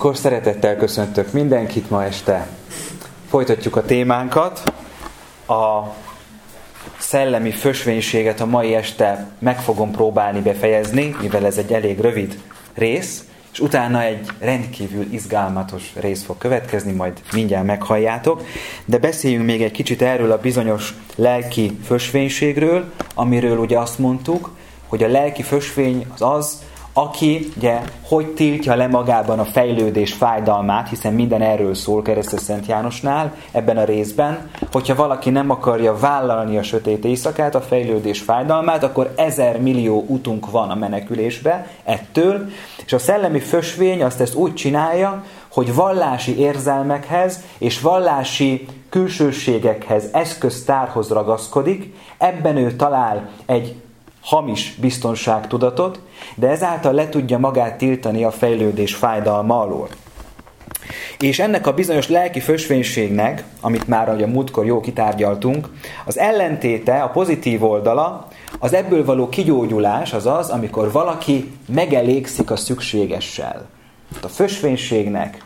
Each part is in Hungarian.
Akkor szeretettel köszöntök mindenkit ma este. Folytatjuk a témánkat. A szellemi fösvénységet a mai este meg fogom próbálni befejezni, mivel ez egy elég rövid rész, és utána egy rendkívül izgalmatos rész fog következni, majd mindjárt meghalljátok. De beszéljünk még egy kicsit erről a bizonyos lelki fösvénységről, amiről ugye azt mondtuk, hogy a lelki fösvény az, aki ugye hogy tiltja le magában a fejlődés fájdalmát, hiszen minden erről szól Keresztes Szent Jánosnál, ebben a részben, hogyha valaki nem akarja vállalni a sötét éjszakát, a fejlődés fájdalmát, akkor 1000 millió utunk van a menekülésbe ettől, és a szellemi fösvény azt ezt úgy csinálja, hogy vallási érzelmekhez és vallási külsőségekhez, eszköztárhoz ragaszkodik, ebben ő talál egy hamis biztonságtudatot, de ezáltal le tudja magát tiltani a fejlődés fájdalma alól. És ennek a bizonyos lelki fösvénységnek, amit már a múltkor jó kitárgyaltunk, az ellentéte, a pozitív oldala, az ebből való kigyógyulás az az, amikor valaki megelégszik a szükségessel. A fösvénységnek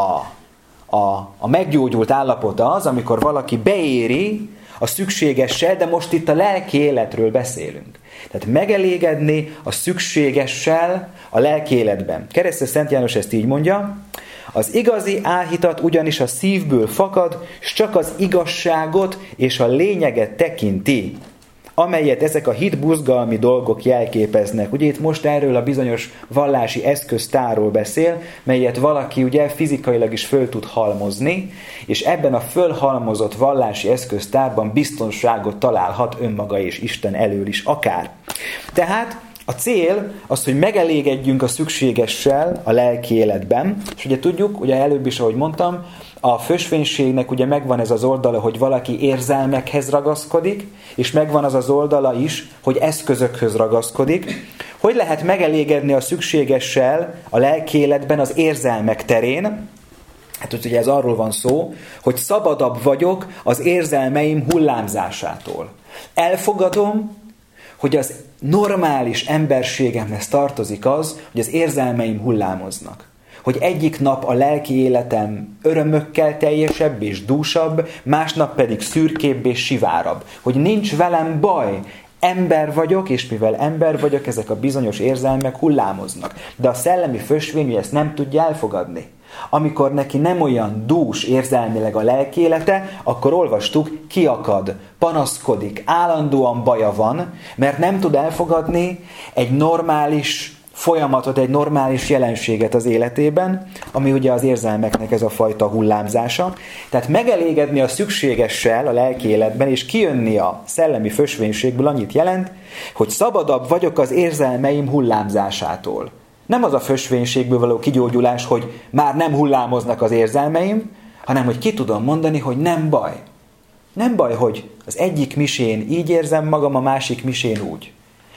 a meggyógyult állapota az, amikor valaki beéri a szükségessel, de most itt a lelki életről beszélünk. Tehát megelégedni a szükségessel a lelki életben. Keresztes Szent János ezt így mondja: az igazi áhítat ugyanis a szívből fakad, s csak az igazságot és a lényeget tekinti, amelyet ezek a hitbuzgalmi dolgok jelképeznek. Ugye itt most erről a bizonyos vallási eszköztárról beszél, melyet valaki ugye fizikailag is föl tud halmozni, és ebben a fölhalmozott vallási eszköztárban biztonságot találhat önmaga és Isten elől is akár. Tehát a cél az, hogy megelégedjünk a szükségessel a lelki életben, és ugye tudjuk, ugye előbb is, ahogy mondtam, a fösvénységnek ugye megvan ez az oldala, hogy valaki érzelmekhez ragaszkodik, és megvan az az oldala is, hogy eszközökhöz ragaszkodik. Hogy lehet megelégedni a szükségessel a lelki életben az érzelmek terén? Hát ugye ez arról van szó, hogy szabadabb vagyok az érzelmeim hullámzásától. Elfogadom, hogy az normális emberségemhez tartozik az, hogy az érzelmeim hullámoznak. Hogy egyik nap a lelki életem örömökkel teljesebb és dúsabb, másnap pedig szürkébb és sivárabb. Hogy nincs velem baj, ember vagyok, és mivel ember vagyok, ezek a bizonyos érzelmek hullámoznak. De a szellemi fösvény ezt nem tudja elfogadni. Amikor neki nem olyan dús érzelmileg a lelki élete, akkor olvastuk, kiakad, panaszkodik, állandóan baja van, mert nem tud elfogadni egy normális folyamatot, egy normális jelenséget az életében, ami ugye az érzelmeknek ez a fajta hullámzása. Tehát megelégedni a szükségessel a lelki életben, és kijönni a szellemi fösvénységből annyit jelent, hogy szabadabb vagyok az érzelmeim hullámzásától. Nem az a fösvénységből való kigyógyulás, hogy már nem hullámoznak az érzelmeim, hanem hogy ki tudom mondani, hogy nem baj. Nem baj, hogy az egyik misén így érzem magam, a másik misén úgy.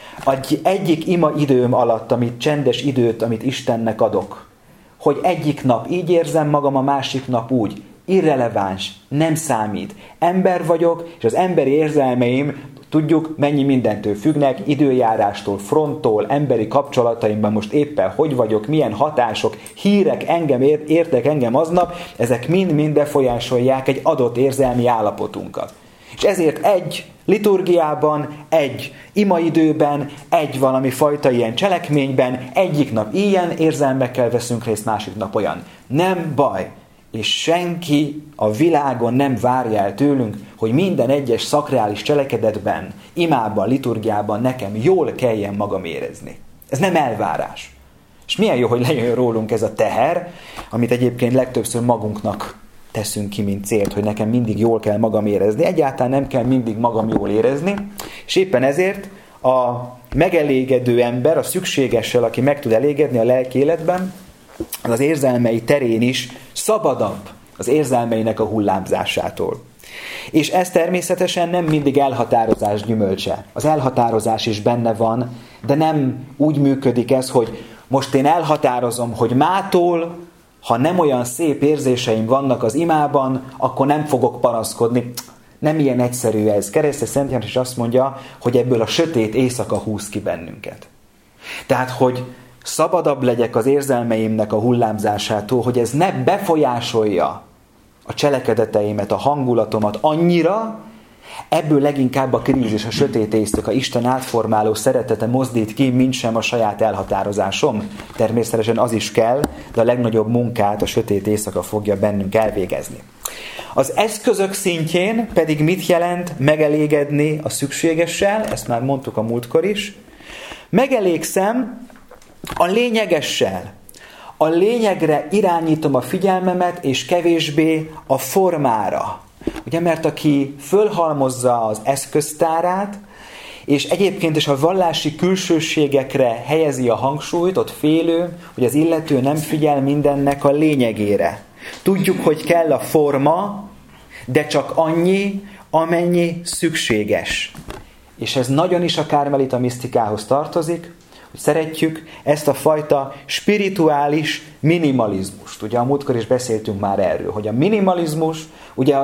Egyik ima időm alatt, amit csendes időt, amit Istennek adok, hogy egyik nap így érzem magam, a másik nap úgy. Irreleváns, nem számít. Ember vagyok, és az emberi érzelmeim, tudjuk, mennyi mindentől függnek, időjárástól, fronttól, emberi kapcsolataimban most éppen hogy vagyok, milyen hatások, hírek értek engem aznap, ezek mind befolyásolják egy adott érzelmi állapotunkat. És ezért egy liturgiában, egy imaidőben, egy valami fajta ilyen cselekményben, egyik nap ilyen érzelmekkel veszünk részt, másik nap olyan. Nem baj, és senki a világon nem várja el tőlünk, hogy minden egyes szakrális cselekedetben, imában, liturgiában nekem jól kelljen magam érezni. Ez nem elvárás. És milyen jó, hogy lejön rólunk ez a teher, amit egyébként legtöbbször magunknak teszünk ki, mint célt, hogy nekem mindig jól kell magam érezni. Egyáltalán nem kell mindig magam jól érezni, és éppen ezért a megelégedő ember, a szükségessel, aki meg tud elégedni a lelki életben, az érzelmei terén is szabadabb az érzelmeinek a hullámzásától. És ez természetesen nem mindig elhatározás gyümölcse. Az elhatározás is benne van, de nem úgy működik ez, hogy most én elhatározom, hogy mától, ha nem olyan szép érzéseim vannak az imában, akkor nem fogok panaszkodni. Nem ilyen egyszerű ez. Keresztes Szent János is azt mondja, hogy ebből a sötét éjszaka húz ki bennünket. Tehát, hogy szabadabb legyek az érzelmeimnek a hullámzásától, hogy ez ne befolyásolja a cselekedeteimet, a hangulatomat annyira, ebből leginkább a krízis, a sötét éjszaka, Isten átformáló szeretete mozdít ki, mintsem a saját elhatározásom. Természetesen az is kell, de a legnagyobb munkát a sötét éjszaka fogja bennünk elvégezni. Az eszközök szintjén pedig mit jelent megelégedni a szükségessel? Ezt már mondtuk a múltkor is. Megelégszem a lényegessel. A lényegre irányítom a figyelmemet, és kevésbé a formára. Ugye, mert aki fölhalmozza az eszköztárát, és egyébként is a vallási külsőségekre helyezi a hangsúlyt, ott félő, hogy az illető nem figyel mindennek a lényegére. Tudjuk, hogy kell a forma, de csak annyi, amennyi szükséges. És ez nagyon is a kármelita misztikához tartozik, hogy szeretjük ezt a fajta spirituális minimalizmust. Ugye a múltkor is beszéltünk már erről, hogy a minimalizmus ugye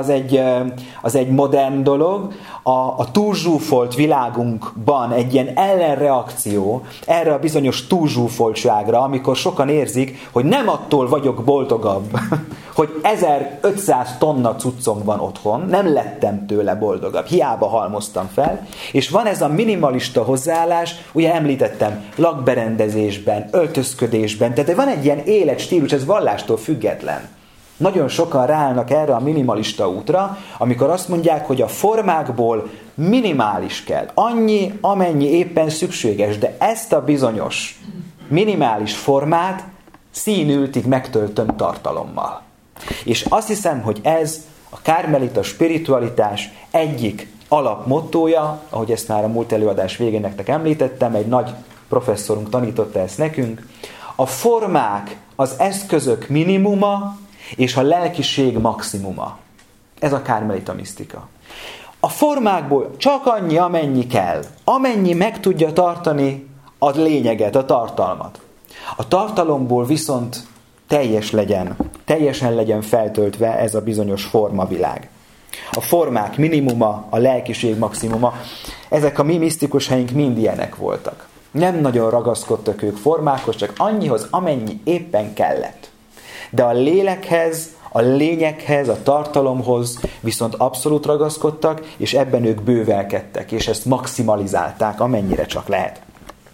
az egy modern dolog, a túlzsúfolt világunkban egy ilyen ellenreakció erre a bizonyos túlzsúfoltságra, amikor sokan érzik, hogy nem attól vagyok boldogabb, hogy 1500 tonna cuccom van otthon, nem lettem tőle boldogabb, hiába halmoztam fel, és van ez a minimalista hozzáállás, ugye említettem, lakberendezésben, öltözködésben, tehát van egy ilyen életstílus, ez vallástól független. Nagyon sokan ráállnak erre a minimalista útra, amikor azt mondják, hogy a formákból minimális kell. Annyi, amennyi éppen szükséges, de ezt a bizonyos minimális formát színültig megtöltöm tartalommal. És azt hiszem, hogy ez a kármelita spiritualitás egyik alapmottója, ahogy ezt már a múlt előadás végén nektek említettem, egy nagy professzorunk tanította ezt nekünk, a formák, az eszközök minimuma, és a lelkiség maximuma. Ez a kármelita misztika. A formákból csak annyi, amennyi kell. Amennyi meg tudja tartani a lényeget, a tartalmat. A tartalomból viszont teljesen legyen feltöltve ez a bizonyos formavilág. A formák minimuma, a lelkiség maximuma. Ezek a mi misztikusaink mind ilyenek voltak. Nem nagyon ragaszkodtak ők formákhoz, csak annyihoz, amennyi éppen kellett. De a lélekhez, a lényekhez, a tartalomhoz viszont abszolút ragaszkodtak, és ebben ők bővelkedtek, és ezt maximalizálták, amennyire csak lehet.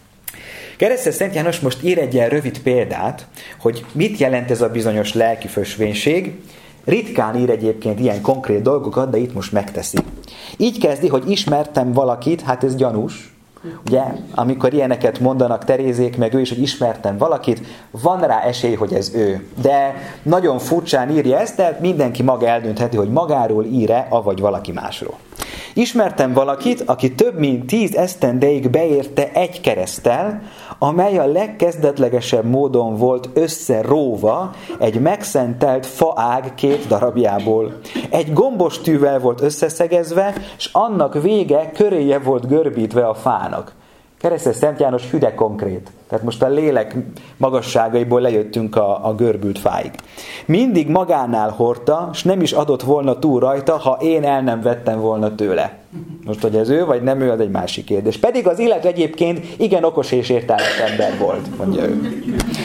Keresztes Szent János most ír egy ilyen rövid példát, hogy mit jelent ez a bizonyos lelki fösvénység. Ritkán ír egyébként ilyen konkrét dolgokat, de itt most megteszi. Így kezdi, hogy ismertem valakit, hát ez gyanús. Ugye, amikor ilyeneket mondanak Terézék, meg ő is, hogy ismertem valakit, van rá esély, hogy ez ő. De nagyon furcsán írja ezt, de mindenki maga eldöntheti, hogy magáról ír-e, avagy valaki másról. Ismertem valakit, aki több mint 10 esztendeig beérte egy kereszttel, amely a legkezdetlegesebb módon volt összeróva egy megszentelt faág 2 darabjából. Egy gombos tűvel volt összeszegezve, és annak vége köréje volt görbítve a fának. Keresztes Szent János hüde konkrét. Tehát most a lélek magasságaiból lejöttünk a görbült fáig. Mindig magánál hordta, és nem is adott volna túl rajta, ha én el nem vettem volna tőle. Most, hogy ez ő vagy nem ő, az egy másik kérdés. Pedig az illető egyébként igen okos és értelmes ember volt, mondja ő.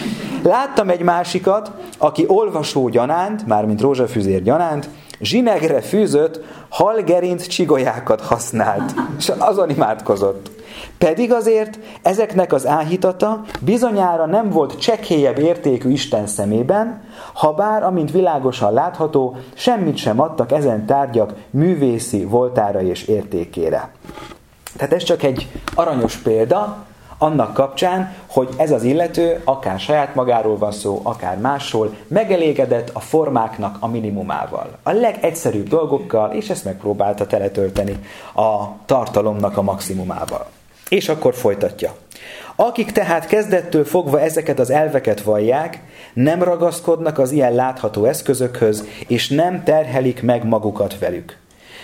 Láttam egy másikat, aki olvasó gyanánt, mármint rózsafüzér gyanánt, zsinegre fűzött, halgerinc csigolyákat használt, és azon imádkozott. Pedig azért ezeknek az áhítata bizonyára nem volt csekélyebb értékű Isten szemében, habár, amint világosan látható, semmit sem adtak ezen tárgyak művészi voltára és értékére. Tehát ez csak egy aranyos példa annak kapcsán, hogy ez az illető, akár saját magáról van szó, akár másról, megelégedett a formáknak a minimumával. A legegyszerűbb dolgokkal, és ezt megpróbálta teletölteni a tartalomnak a maximumával. És akkor folytatja. Akik tehát kezdettől fogva ezeket az elveket vallják, nem ragaszkodnak az ilyen látható eszközökhöz, és nem terhelik meg magukat velük.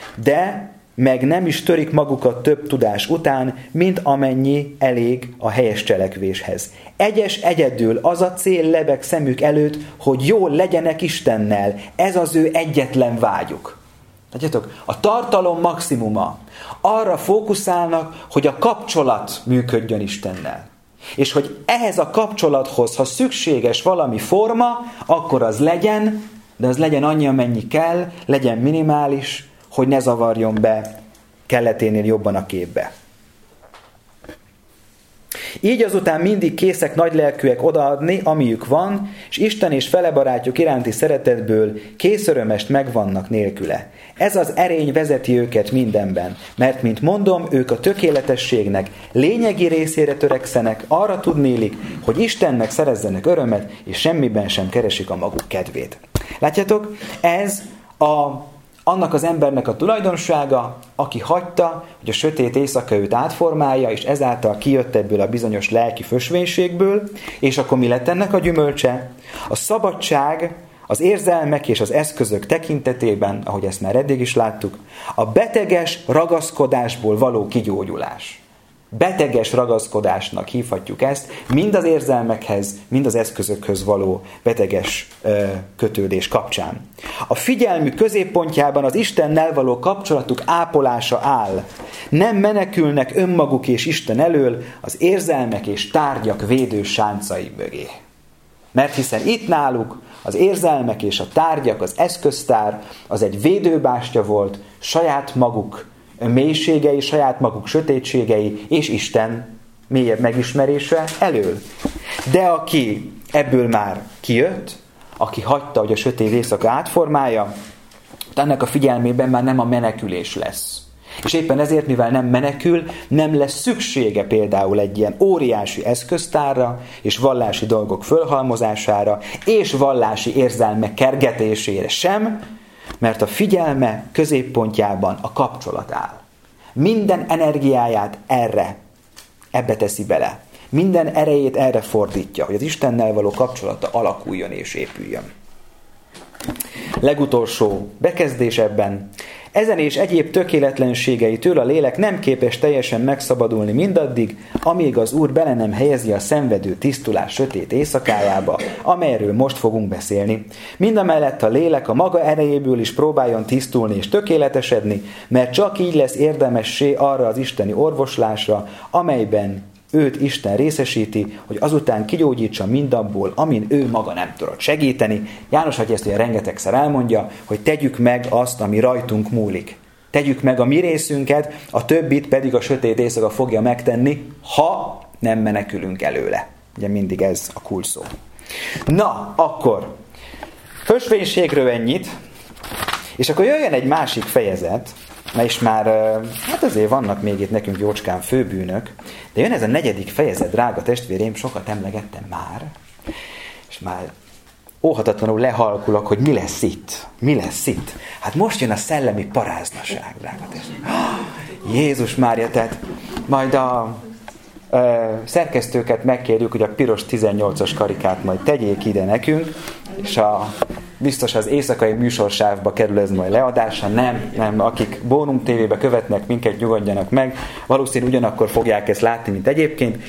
De meg nem is törik magukat több tudás után, mint amennyi elég a helyes cselekvéshez. Egyedül az a cél lebeg szemük előtt, hogy jól legyenek Istennel. Ez az ő egyetlen vágyuk. Tudjátok, a tartalom maximuma. Arra fókuszálnak, hogy a kapcsolat működjön Istennel. És hogy ehhez a kapcsolathoz, ha szükséges valami forma, akkor az legyen, de az legyen annyi, amennyi kell, legyen minimális, hogy ne zavarjon be kelleténél jobban a képbe. Így azután mindig készek nagylelkűek odaadni, amiük van, és Isten és felebarátjuk iránti szeretetből készörömest megvannak nélküle. Ez az erény vezeti őket mindenben, mert, mint mondom, ők a tökéletességnek lényegi részére törekszenek, arra tudnélik, hogy Istennek szerezzenek örömet, és semmiben sem keresik a maguk kedvét. Látjátok, ez annak az embernek a tulajdonsága, aki hagyta, hogy a sötét éjszaka őt átformálja, és ezáltal kijött ebből a bizonyos lelki fösvénységből, és akkor mi lett ennek a gyümölcse? A szabadság, az érzelmek és az eszközök tekintetében, ahogy ezt már eddig is láttuk, a beteges ragaszkodásból való kigyógyulás. Beteges ragaszkodásnak hívhatjuk ezt, mind az érzelmekhez, mind az eszközökhöz való beteges kötődés kapcsán. A figyelmük középpontjában az Istennel való kapcsolatuk ápolása áll. Nem menekülnek önmaguk és Isten elől az érzelmek és tárgyak védő sáncai mögé. Mert hiszen itt náluk az érzelmek és a tárgyak, az eszköztár, az egy védőbástya volt saját maguk mélységei, saját maguk sötétségei és Isten mélyebb megismerése elől. De aki ebből már kijött, aki hagyta, hogy a sötét éjszaka átformálja, ennek a figyelmében már nem a menekülés lesz. És éppen ezért, mivel nem menekül, nem lesz szüksége például egy ilyen óriási eszköztárra, és vallási dolgok fölhalmozására, és vallási érzelmek kergetésére sem, mert a figyelme középpontjában a kapcsolat áll. Minden energiáját ebbe teszi bele. Minden erejét erre fordítja, hogy az Istennel való kapcsolata alakuljon és épüljön. Legutolsó bekezdés ebben. Ezen és egyéb tökéletlenségeitől a lélek nem képes teljesen megszabadulni mindaddig, amíg az Úr bele nem helyezi a szenvedő tisztulás sötét éjszakájába, amelyről most fogunk beszélni. Mindamellett a lélek a maga erejéből is próbáljon tisztulni és tökéletesedni, mert csak így lesz érdemessé arra az isteni orvoslásra, amelyben őt Isten részesíti, hogy azután kigyógyítsa mindabból, amin ő maga nem tudott segíteni. János Atya ezt ugye rengetegszer elmondja, hogy tegyük meg azt, ami rajtunk múlik. Tegyük meg a mi részünket, a többit pedig a sötét éjszaka fogja megtenni, ha nem menekülünk előle. Ugye mindig ez a kulcsszó. Na, akkor fösvénységről ennyit, és akkor jöjjön egy másik fejezet, és már, hát azért vannak még itt nekünk jócskán főbűnök, de jön ez a 4. fejezet, drága testvéreim, sokat emlegettem már, és már óhatatlanul lehalkulok, hogy mi lesz itt. Mi lesz itt? Hát most jön a szellemi paráznaság, drága testvéreim. Jézus Mária, tehát majd a szerkesztőket megkérjük, hogy a piros 18-as karikát majd tegyék ide nekünk, és biztos az éjszakai műsorsávba kerül ez majd leadásra. Nem, akik Bónum TV-be követnek minket, nyugodjanak meg, valószínű ugyanakkor fogják ezt látni, mint egyébként.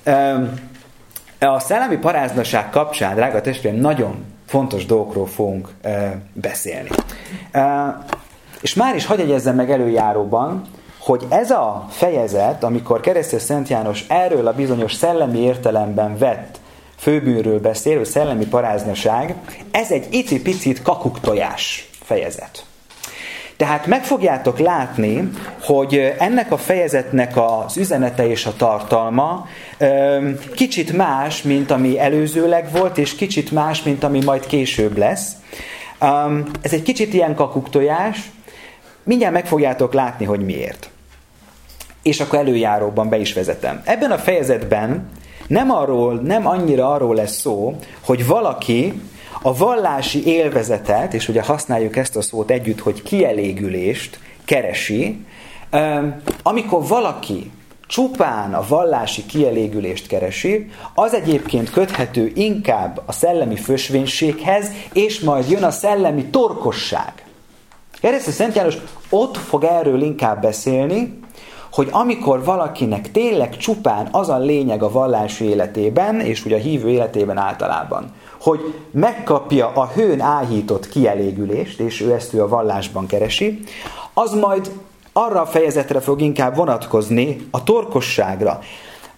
A szellemi paráznaság kapcsán, drága testvéreim, nagyon fontos dolgokról fogunk beszélni. És már is hadd jegyezzem meg előjáróban, hogy ez a fejezet, amikor Keresztes Szent János erről a bizonyos szellemi értelemben vett főbűnről beszél, szellemi paráznaság, ez egy icipicit kakuktojás fejezet. Tehát meg fogjátok látni, hogy ennek a fejezetnek az üzenete és a tartalma kicsit más, mint ami előzőleg volt, és kicsit más, mint ami majd később lesz. Ez egy kicsit ilyen kakuktojás, mindjárt meg fogjátok látni, hogy miért. És akkor előjáróban be is vezetem. Ebben a fejezetben nem annyira arról lesz szó, hogy valaki a vallási élvezetet, és ugye használjuk ezt a szót együtt, hogy kielégülést keresi, amikor valaki csupán a vallási kielégülést keresi, az egyébként köthető inkább a szellemi fösvénységhez, és majd jön a szellemi torkosság. Keresztes Szent János ott fog erről inkább beszélni, hogy amikor valakinek tényleg csupán az a lényeg a vallási életében, és ugye a hívő életében általában, hogy megkapja a hőn áhított kielégülést, és ő a vallásban keresi, az majd arra a fejezetre fog inkább vonatkozni, a torkosságra.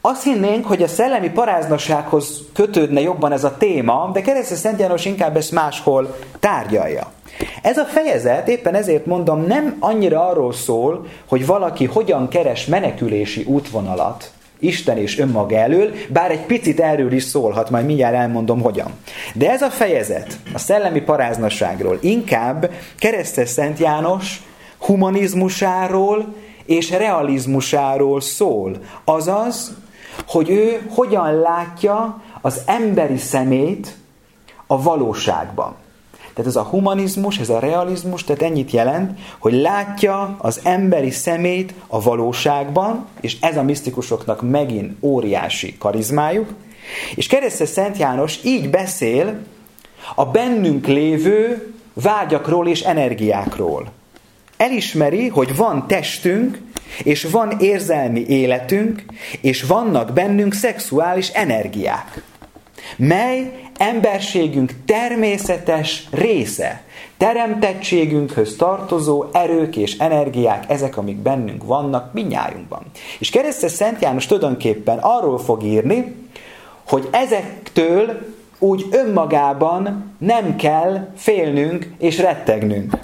Azt hinnénk, hogy a szellemi paráznasághoz kötődne jobban ez a téma, de Keresztes Szent János inkább ezt máshol tárgyalja. Ez a fejezet, éppen ezért mondom, nem annyira arról szól, hogy valaki hogyan keres menekülési útvonalat Isten és önmaga elől, bár egy picit erről is szólhat, majd mindjárt elmondom hogyan. De ez a fejezet a szellemi paráznaságról inkább Keresztes Szent János humanizmusáról és realizmusáról szól. Azaz, hogy ő hogyan látja az emberi szemét a valóságban. Tehát ez a humanizmus, ez a realizmus, tehát ennyit jelent, hogy látja az emberi szemét a valóságban, és ez a misztikusoknak megint óriási karizmájuk, és Keresztes Szent János így beszél a bennünk lévő vágyakról és energiákról. Elismeri, hogy van testünk, és van érzelmi életünk, és vannak bennünk szexuális energiák, mely emberségünk természetes része, teremtettségünkhöz tartozó erők és energiák, ezek, amik bennünk vannak, mindnyájunkban. És Keresztes Szent János tulajdonképpen arról fog írni, hogy ezektől úgy önmagában nem kell félnünk és rettegnünk.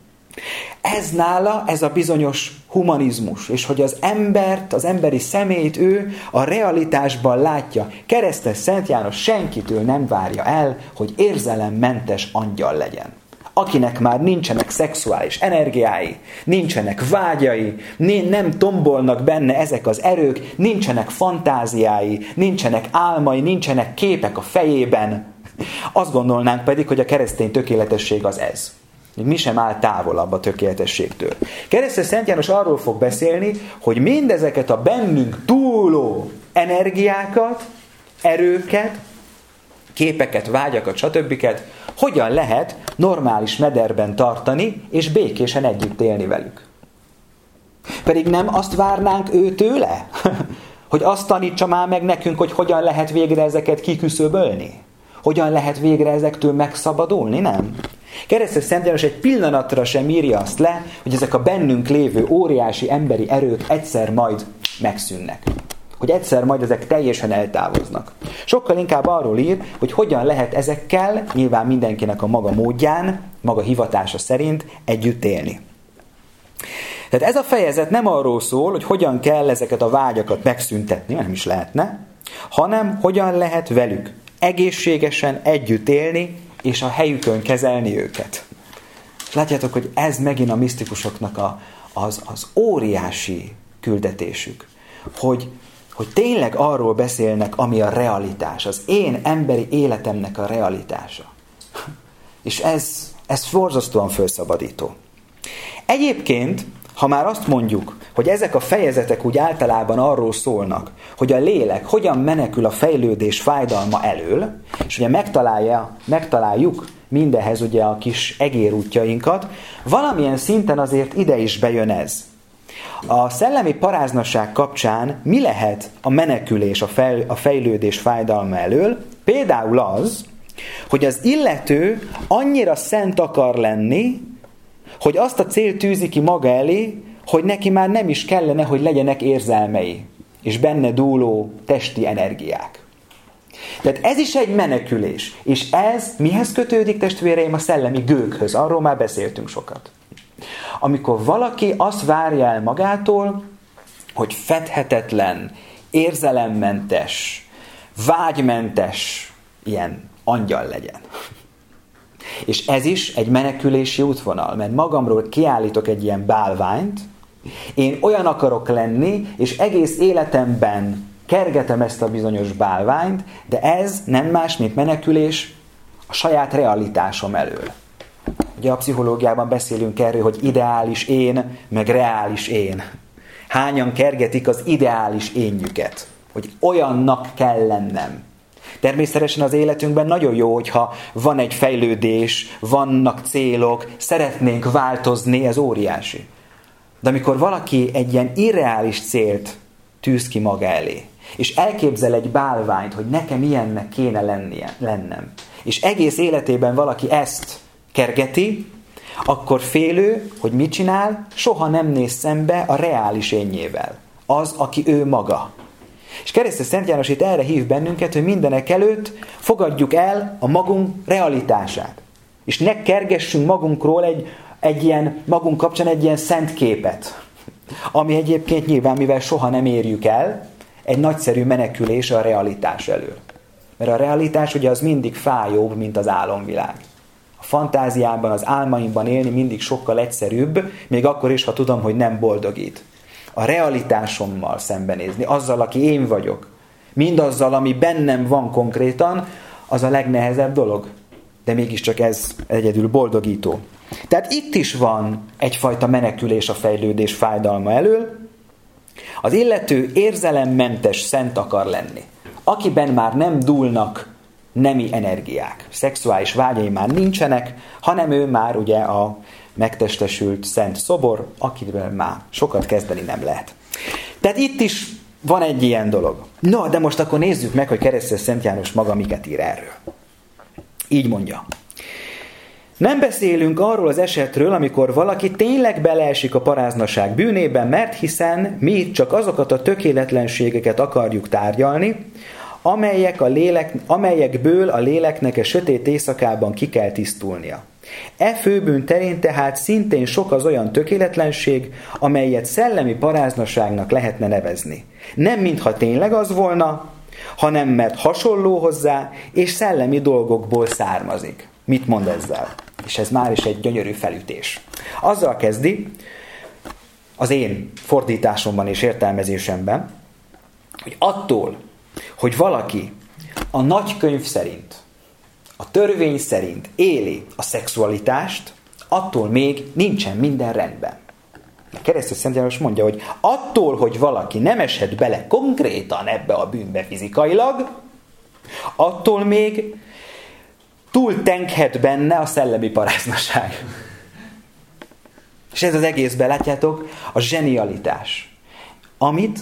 Ez nála, ez a bizonyos humanizmus, és hogy az embert, az emberi személyt ő a realitásban látja. Keresztes Szent János senkitől nem várja el, hogy érzelemmentes angyal legyen. Akinek már nincsenek szexuális energiái, nincsenek vágyai, nem tombolnak benne ezek az erők, nincsenek fantáziái, nincsenek álmai, nincsenek képek a fejében. Azt gondolnánk pedig, hogy a keresztény tökéletesség az ez. Mi sem áll távolabb a tökéletességtől. Keresztes Szent János arról fog beszélni, hogy mindezeket a bennünk túló energiákat, erőket, képeket, vágyakat, stb. Hogyan lehet normális mederben tartani, és békésen együtt élni velük. Pedig nem azt várnánk ő tőle, hogy azt tanítsa már meg nekünk, hogy hogyan lehet végre ezeket kiküszöbölni. Hogyan lehet végre ezektől megszabadulni, nem? Keresztes Szent János egy pillanatra sem írja azt le, hogy ezek a bennünk lévő óriási emberi erők egyszer majd megszűnnek. Hogy egyszer majd ezek teljesen eltávoznak. Sokkal inkább arról ír, hogy hogyan lehet ezekkel, nyilván mindenkinek a maga módján, maga hivatása szerint együtt élni. Tehát ez a fejezet nem arról szól, hogy hogyan kell ezeket a vágyakat megszüntetni, nem is lehetne, hanem hogyan lehet velük egészségesen együtt élni, és a helyükön kezelni őket. És látjátok, hogy ez megint a misztikusoknak az óriási küldetésük, hogy tényleg arról beszélnek, ami a realitás, az én emberi életemnek a realitása. És ez borzasztóan felszabadító. Egyébként, ha már azt mondjuk, hogy ezek a fejezetek úgy általában arról szólnak, hogy a lélek hogyan menekül a fejlődés fájdalma elől, és ugye megtaláljuk mindenhez ugye a kis egérútjainkat, valamilyen szinten azért ide is bejön ez. A szellemi paráznaság kapcsán mi lehet a menekülés a fejlődés fájdalma elől? Például az, hogy az illető annyira szent akar lenni, hogy azt a célt tűzi ki maga elé, hogy neki már nem is kellene, hogy legyenek érzelmei, és benne dúló testi energiák. Tehát ez is egy menekülés, és ez mihez kötődik, testvéreim? A szellemi gőghöz, arról már beszéltünk sokat. Amikor valaki azt várja el magától, hogy fedhetetlen, érzelemmentes, vágymentes ilyen angyal legyen. És ez is egy menekülési útvonal, mert magamról kiállítok egy ilyen bálványt, én olyan akarok lenni, és egész életemben kergetem ezt a bizonyos bálványt, de ez nem más, mint menekülés a saját realitásom elől. Ugye a pszichológiában beszélünk erről, hogy ideális én, meg reális én. Hányan kergetik az ideális énjüket, hogy olyannak kell lennem. Természetesen az életünkben nagyon jó, hogyha van egy fejlődés, vannak célok, szeretnénk változni, ez óriási. De amikor valaki egy ilyen irreális célt tűz ki maga elé, és elképzel egy bálványt, hogy nekem ilyennek kéne lennem, és egész életében valaki ezt kergeti, akkor félő, hogy mit csinál, soha nem néz szembe a reális énjével. Az, aki ő maga. És Keresztes Szent János itt erre hív bennünket, hogy mindenek előtt fogadjuk el a magunk realitását. És ne kergessünk magunkról magunk kapcsán egy ilyen szent képet, ami egyébként nyilván, mivel soha nem érjük el, egy nagyszerű menekülés a realitás elől. Mert a realitás ugye az mindig fájóbb, mint az álomvilág. A fantáziában, az álmaimban élni mindig sokkal egyszerűbb, még akkor is, ha tudom, hogy nem boldogít. A realitásommal szembenézni, azzal, aki én vagyok, mindazzal, ami bennem van konkrétan, az a legnehezebb dolog. De mégiscsak ez egyedül boldogító. Tehát itt is van egyfajta menekülés a fejlődés fájdalma elől. Az illető érzelemmentes szent akar lenni. Akiben már nem dúlnak nemi energiák, szexuális vágyai már nincsenek, hanem ő már ugye a megtestesült szent szobor, akivel már sokat kezdeni nem lehet. Tehát itt is van egy ilyen dolog. No, de most akkor nézzük meg, hogy Keresztes Szent János maga miket ír erről. Így mondja. Nem beszélünk arról az esetről, amikor valaki tényleg beleesik a paráznaság bűnében, mert hiszen mi csak azokat a tökéletlenségeket akarjuk tárgyalni, amelyekből a léleknek a sötét éjszakában ki kell tisztulnia. E főbűn terén tehát szintén sok az olyan tökéletlenség, amelyet szellemi paráznaságnak lehetne nevezni. Nem mintha tényleg az volna, hanem mert hasonló hozzá, és szellemi dolgokból származik. Mit mond ezzel? És ez már is egy gyönyörű felütés. Azzal kezdi, az én fordításomban és értelmezésemben, hogy attól, hogy valaki a nagykönyv szerint, a törvény szerint éli a szexualitást, attól még nincsen minden rendben. A Keresztes Szent János mondja, hogy attól, hogy valaki nem esett bele konkrétan ebbe a bűnbe fizikailag, attól még túl tenkhet benne a szellemi paráznaság. És ez az egészben, látjátok, a zsenialitás. Amit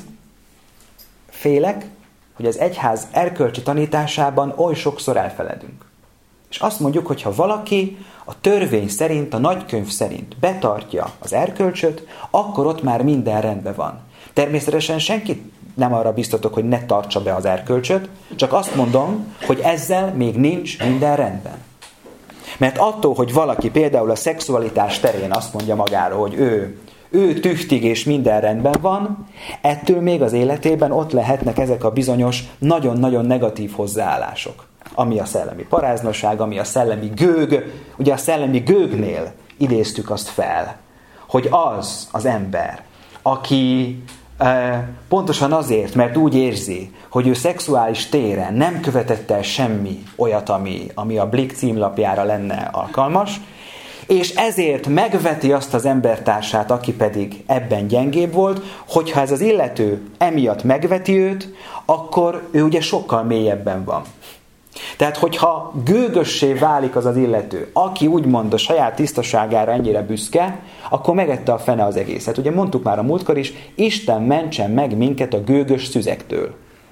félek, hogy az egyház erkölcsi tanításában oly sokszor elfeledünk. És azt mondjuk, hogy ha valaki a törvény szerint, a nagykönyv szerint betartja az erkölcsöt, akkor ott már minden rendben van. Természetesen senkit nem arra biztatok, hogy ne tartsa be az erkölcsöt, csak azt mondom, hogy ezzel még nincs minden rendben. Mert attól, hogy valaki például a szexualitás terén azt mondja magáról, hogy ő tüchtig és minden rendben van, ettől még az életében ott lehetnek ezek a bizonyos, nagyon-nagyon negatív hozzáállások. Ami a szellemi paráznaság, ami a szellemi gőg. Ugye a szellemi gőgnél idéztük azt fel, hogy az ember, aki pontosan azért, mert úgy érzi, hogy ő szexuális téren nem követett el semmi olyat, ami a Blick címlapjára lenne alkalmas, és ezért megveti azt az embertársát, aki pedig ebben gyengébb volt, hogyha ez az illető emiatt megveti őt, akkor ő ugye sokkal mélyebben van. Tehát, hogyha gőgössé válik az az illető, aki úgymond a saját tisztaságára ennyire büszke, akkor megette a fene az egészet. Ugye mondtuk már a múltkor is, Isten mentsen meg minket a gőgös szüzektől.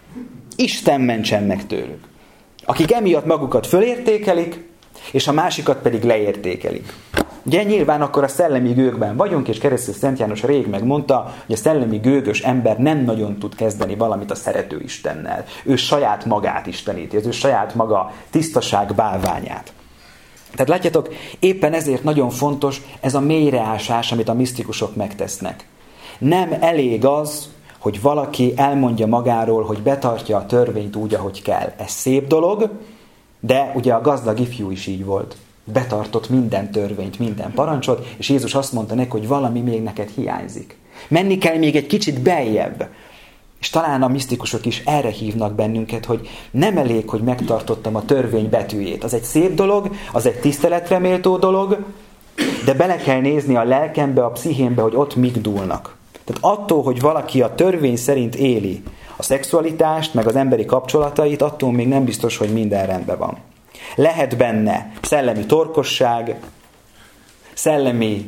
Isten mentsen meg tőlük. Akik emiatt magukat fölértékelik, és a másikat pedig leértékelik. Ugye nyilván akkor a szellemi gőgben vagyunk, és Keresztes Szent János rég megmondta, hogy a szellemi gőgös ember nem nagyon tud kezdeni valamit a szerető Istennel. Ő saját magát isteníti, az ő saját maga tisztaság bálványát. Tehát látjátok, éppen ezért nagyon fontos ez a mélyreásás, amit a misztikusok megtesznek. Nem elég az, hogy valaki elmondja magáról, hogy betartja a törvényt úgy, ahogy kell. Ez szép dolog, de ugye a gazdag ifjú is így volt. Betartott minden törvényt, minden parancsot, és Jézus azt mondta neki, hogy valami még neked hiányzik. Menni kell még egy kicsit beljebb. És talán a misztikusok is erre hívnak bennünket, hogy nem elég, hogy megtartottam a törvény betűjét. Az egy szép dolog, az egy tiszteletre méltó dolog, de bele kell nézni a lelkembe, a pszichémbe, hogy ott mik dúlnak. Tehát attól, hogy valaki a törvény szerint éli a szexualitást, meg az emberi kapcsolatait, attól még nem biztos, hogy minden rendben van. Lehet benne szellemi torkosság, szellemi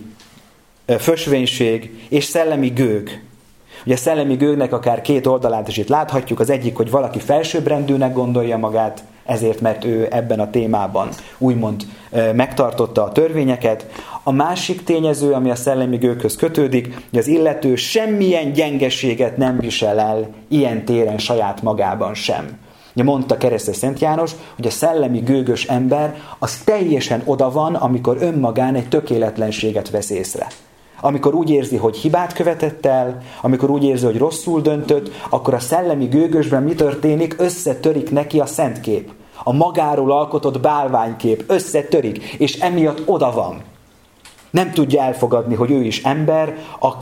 fösvénység és szellemi gőg. Ugye a szellemi gőgnek akár két oldalát is itt láthatjuk. Az egyik, hogy valaki felsőbbrendűnek gondolja magát, ezért, mert ő ebben a témában úgymond megtartotta a törvényeket. A másik tényező, ami a szellemi gőghöz kötődik, hogy az illető semmilyen gyengeséget nem visel el ilyen téren saját magában sem. Ugye mondta keresztes Szent János, hogy a szellemi gőgös ember az teljesen oda van, amikor önmagán egy tökéletlenséget vesz észre. Amikor úgy érzi, hogy hibát követett el, amikor úgy érzi, hogy rosszul döntött, akkor a szellemi gőgösben mi történik? Összetörik neki a szentkép. A magáról alkotott bálványkép összetörik, és emiatt oda van. Nem tudja elfogadni, hogy ő is ember,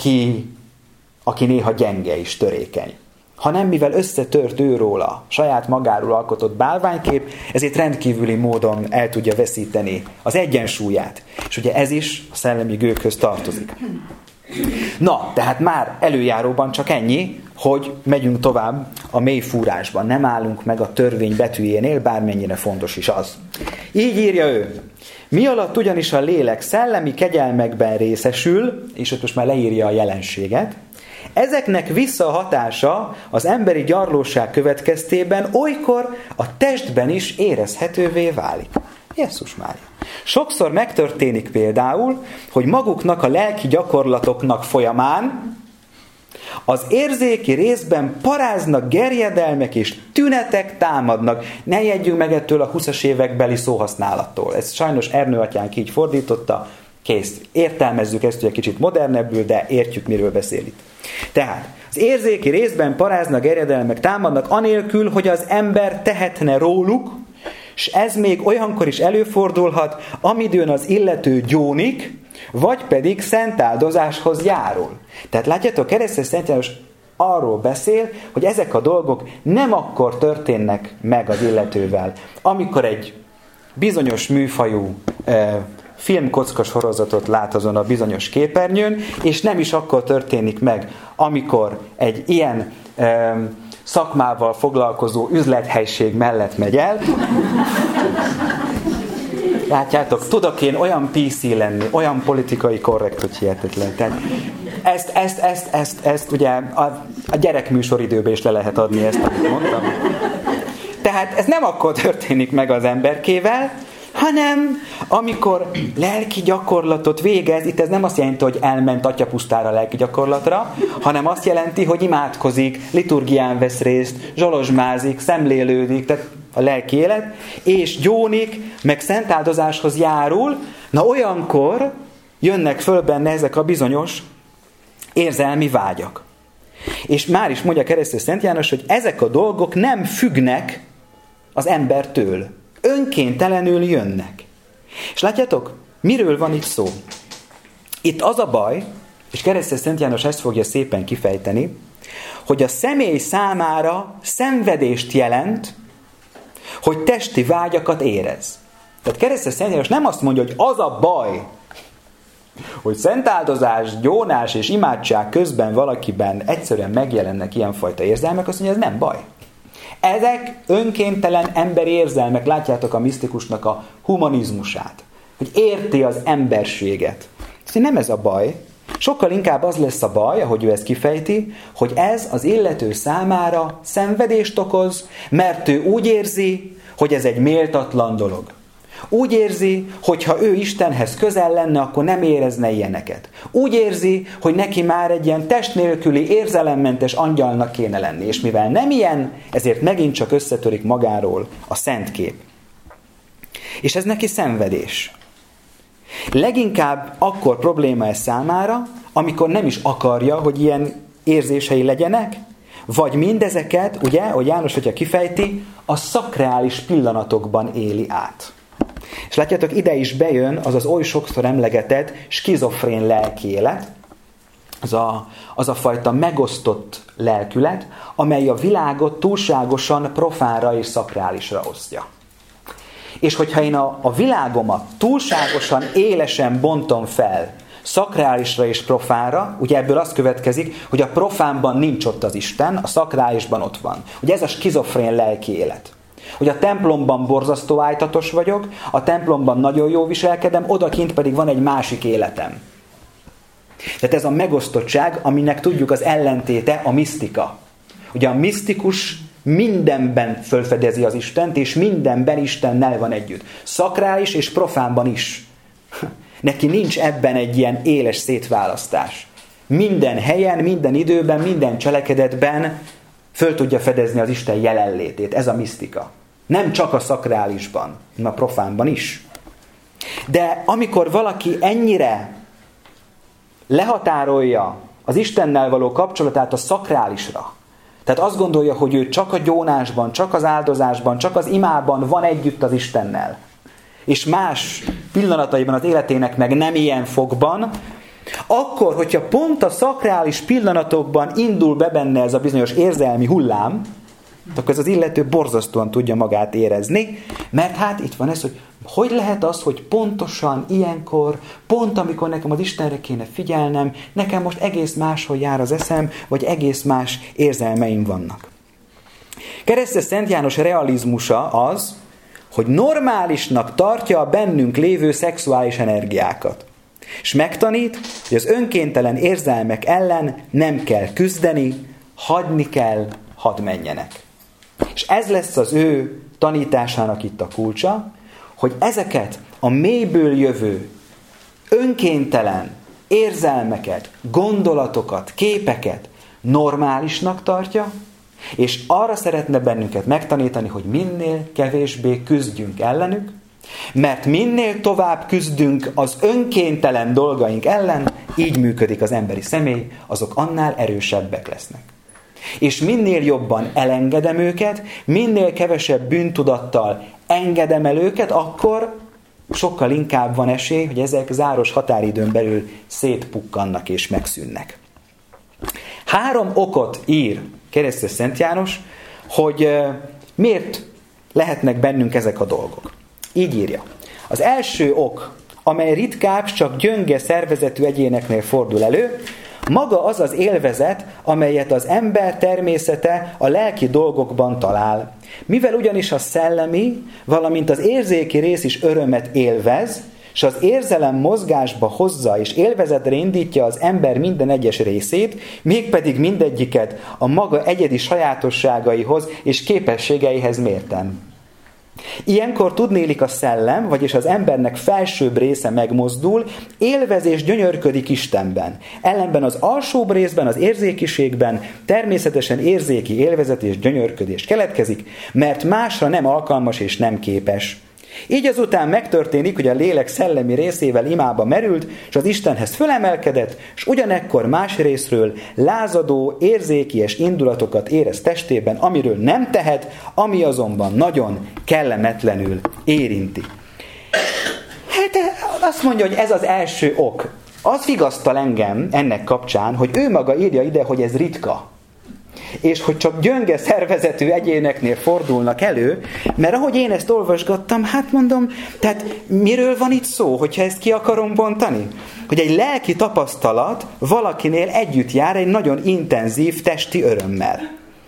aki néha gyenge és törékeny. Hanem mivel összetört őróla saját magáról alkotott bálványkép, ezért rendkívüli módon el tudja veszíteni az egyensúlyát. És ugye ez is a szellemi gőghöz tartozik. Na, tehát már előjáróban csak ennyi, hogy megyünk tovább a mély fúrásban. Nem állunk meg a törvény betűjénél, bármennyire fontos is az. Így írja ő. Mi alatt ugyanis a lélek szellemi kegyelmekben részesül, és ott most már leírja a jelenséget, ezeknek visszahatása az emberi gyarlóság következtében olykor a testben is érezhetővé válik. Jézus Mária. Sokszor megtörténik például, hogy maguknak a lelki gyakorlatoknak folyamán az érzéki részben paráznak gerjedelmek és tünetek támadnak. Ne jeggyünk meg ettől a 20-as évekbeli szóhasználattól. Ez sajnos Ernő atyánk így fordította. Kész. Értelmezzük ezt egy kicsit modernebbül, de értjük, miről beszél itt. Tehát az érzéki részben paráznak gerjedelmek támadnak, anélkül, hogy az ember tehetne róluk, és ez még olyankor is előfordulhat, amidőn az illető gyónik, vagy pedig szentáldozáshoz járul. Tehát látjátok, keresztes Szent János arról beszél, hogy ezek a dolgok nem akkor történnek meg az illetővel, amikor egy bizonyos műfajú filmkocka sorozatot lát azon a bizonyos képernyőn, és nem is akkor történik meg, amikor egy ilyen szakmával foglalkozó üzlethelység mellett megy el. Látjátok, tudok én olyan PC lenni, olyan politikai korrekt, hogy hihetetlen. Tehát ezt ugye a gyerekműsoridőben is le lehet adni ezt, amit mondtam. Tehát ez nem akkor történik meg az emberkével, hanem amikor lelki gyakorlatot végez, itt ez nem azt jelenti, hogy elment atyapusztára lelki gyakorlatra, hanem azt jelenti, hogy imádkozik, liturgián vesz részt, zsolozsmázik, szemlélődik, tehát a lelki élet, és gyónik, meg szentáldozáshoz járul, na olyankor jönnek föl benne ezek a bizonyos érzelmi vágyak. És már is mondja keresztes Szent János, hogy ezek a dolgok nem függnek az embertől. Önkéntelenül jönnek. És látjátok, miről van itt szó? Itt az a baj, és keresztes Szent János ezt fogja szépen kifejteni, hogy a személy számára szenvedést jelent, hogy testi vágyakat érez. Tehát keresztes Szent János nem azt mondja, hogy az a baj, hogy szentáldozás, gyónás és imádság közben valakiben egyszerűen megjelennek ilyenfajta érzelmek, azt mondja, ez nem baj. Ezek önkéntelen emberi érzelmek, látjátok a misztikusnak a humanizmusát, hogy érti az emberséget. Nem ez a baj, sokkal inkább az lesz a baj, ahogy ő ezt kifejti, hogy ez az illető számára szenvedést okoz, mert ő úgy érzi, hogy ez egy méltatlan dolog. Úgy érzi, hogy ha ő Istenhez közel lenne, akkor nem érezne ilyeneket. Úgy érzi, hogy neki már egy ilyen test nélküli, érzelemmentes angyalnak kéne lenni. És mivel nem ilyen, ezért megint csak összetörik magáról a szent kép. És ez neki szenvedés. Leginkább akkor probléma ez számára, amikor nem is akarja, hogy ilyen érzései legyenek, vagy mindezeket, ugye, hogy János, hogyha kifejti, a szakrális pillanatokban éli át. És látjátok, ide is bejön az oly sokszor emlegetett skizofrén lelkiélet, az a fajta megosztott lelkület, amely a világot túlságosan profánra és szakrálisra osztja. És hogyha én a világomat túlságosan élesen bontom fel szakrálisra és profánra, ugye ebből az következik, hogy a profánban nincs ott az Isten, a szakrálisban ott van. Ugye ez a skizofrén lelki élet. Hogy a templomban borzasztó ájtatos vagyok, a templomban nagyon jó viselkedem, odakint pedig van egy másik életem. Tehát ez a megosztottság, aminek tudjuk az ellentéte a misztika. Ugye a misztikus Mindenben fölfedezi az Istent, és mindenben Istennel van együtt. Szakrális és profánban is. Neki nincs ebben egy ilyen éles szétválasztás. Minden helyen, minden időben, minden cselekedetben föl tudja fedezni az Isten jelenlétét. Ez a misztika. Nem csak a szakrálisban, hanem a profánban is. De amikor valaki ennyire lehatárolja az Istennel való kapcsolatát a szakrálisra, tehát azt gondolja, hogy ő csak a gyónásban, csak az áldozásban, csak az imában van együtt az Istennel, és más pillanataiban az életének meg nem ilyen fogban, akkor, hogyha pont a szakrális pillanatokban indul be benne ez a bizonyos érzelmi hullám, akkor ez az illető borzasztóan tudja magát érezni, mert hát itt van ez, hogy lehet az, hogy pontosan ilyenkor, pont amikor nekem az Istenre kéne figyelnem, nekem most egész máshol jár az eszem, vagy egész más érzelmeim vannak. Keresztes Szent János realizmusa az, hogy normálisnak tartja a bennünk lévő szexuális energiákat. És megtanít, hogy az önkéntelen érzelmek ellen nem kell küzdeni, hagyni kell, hadd menjenek. És ez lesz az ő tanításának itt a kulcsa, hogy ezeket a mélyből jövő, önkéntelen érzelmeket, gondolatokat, képeket normálisnak tartja, és arra szeretne bennünket megtanítani, hogy minél kevésbé küzdjünk ellenük, mert minél tovább küzdünk az önkéntelen dolgaink ellen, így működik az emberi személy, azok annál erősebbek lesznek. És minél jobban elengedem őket, minél kevesebb bűntudattal engedem el őket, akkor sokkal inkább van esély, hogy ezek záros határidőn belül szétpukkannak és megszűnnek. 3 okot ír Keresztes Szent János, hogy miért lehetnek bennünk ezek a dolgok. Így írja. Az első ok, amely ritkább, csak gyönge szervezetű egyéneknél fordul elő, maga az az élvezet, amelyet az ember természete a lelki dolgokban talál. Mivel ugyanis a szellemi, valamint az érzéki rész is örömet élvez, és az érzelem mozgásba hozza és élvezetre indítja az ember minden egyes részét, mégpedig mindegyiket a maga egyedi sajátosságaihoz és képességeihez mérten. Ilyenkor tudnélik a szellem, vagyis az embernek felsőbb része megmozdul, élvez és gyönyörködik Istenben. Ellenben az alsóbb részben, az érzékiségben természetesen érzéki élvezet és gyönyörködés keletkezik, mert másra nem alkalmas és nem képes. Így azután megtörténik, hogy a lélek szellemi részével imába merült, és az Istenhez fölemelkedett, és ugyanekkor más részről lázadó, érzékies indulatokat érez testében, amiről nem tehet, ami azonban nagyon kellemetlenül érinti. Hát azt mondja, hogy ez az első ok. Az vigasztal engem ennek kapcsán, hogy ő maga írja ide, hogy ez ritka. És hogy csak gyönge szervezetű egyéneknél fordulnak elő, mert ahogy én ezt olvasgattam, hát mondom, tehát miről van itt szó, hogyha ezt ki akarom bontani? Hogy egy lelki tapasztalat valakinél együtt jár egy nagyon intenzív testi örömmel.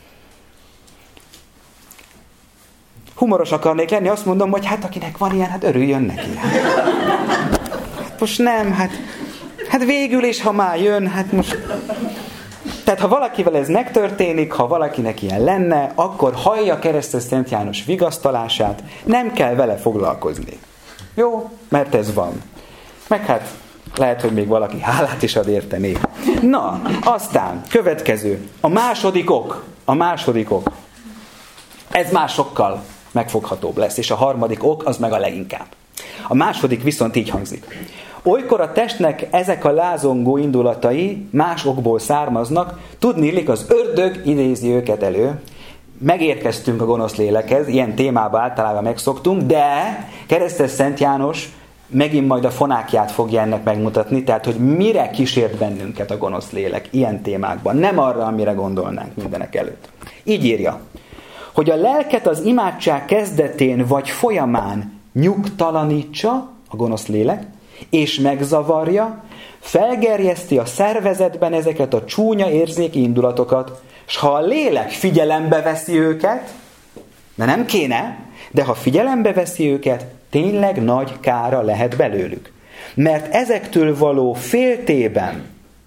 Humoros akarnék lenni, azt mondom, hogy hát akinek van ilyen, hát örüljön neki. Hát most nem, hát végül is, ha már jön, hát most... Tehát ha valakivel ez megtörténik, ha valakinek ilyen lenne, akkor hallja Keresztes Szent János vigasztalását, nem kell vele foglalkozni. Jó? Mert ez van. Meg hát lehet, hogy még valaki hálát is ad érte néha. Na, aztán következő. A második ok. Ez már sokkal megfoghatóbb lesz, és a harmadik ok az meg a leginkább. A második viszont így hangzik. Olykor a testnek ezek a lázongó indulatai más okból származnak, tudniillik az ördög idézi őket elő. Megérkeztünk a gonosz lélekhez, ilyen témába általában megszoktunk, de Keresztes Szent János megint majd a fonákját fogja ennek megmutatni, tehát hogy mire kísért bennünket a gonosz lélek ilyen témákban, nem arra, amire gondolnánk mindenek előtt. Így írja, hogy a lelket az imádság kezdetén vagy folyamán nyugtalanítsa a gonosz lélek, és megzavarja, felgerjeszti a szervezetben ezeket a csúnya érzéki indulatokat, és ha a lélek figyelembe veszi őket, de nem kéne, de ha figyelembe veszi őket, tényleg nagy kára lehet belőlük. Mert ezektől való féltében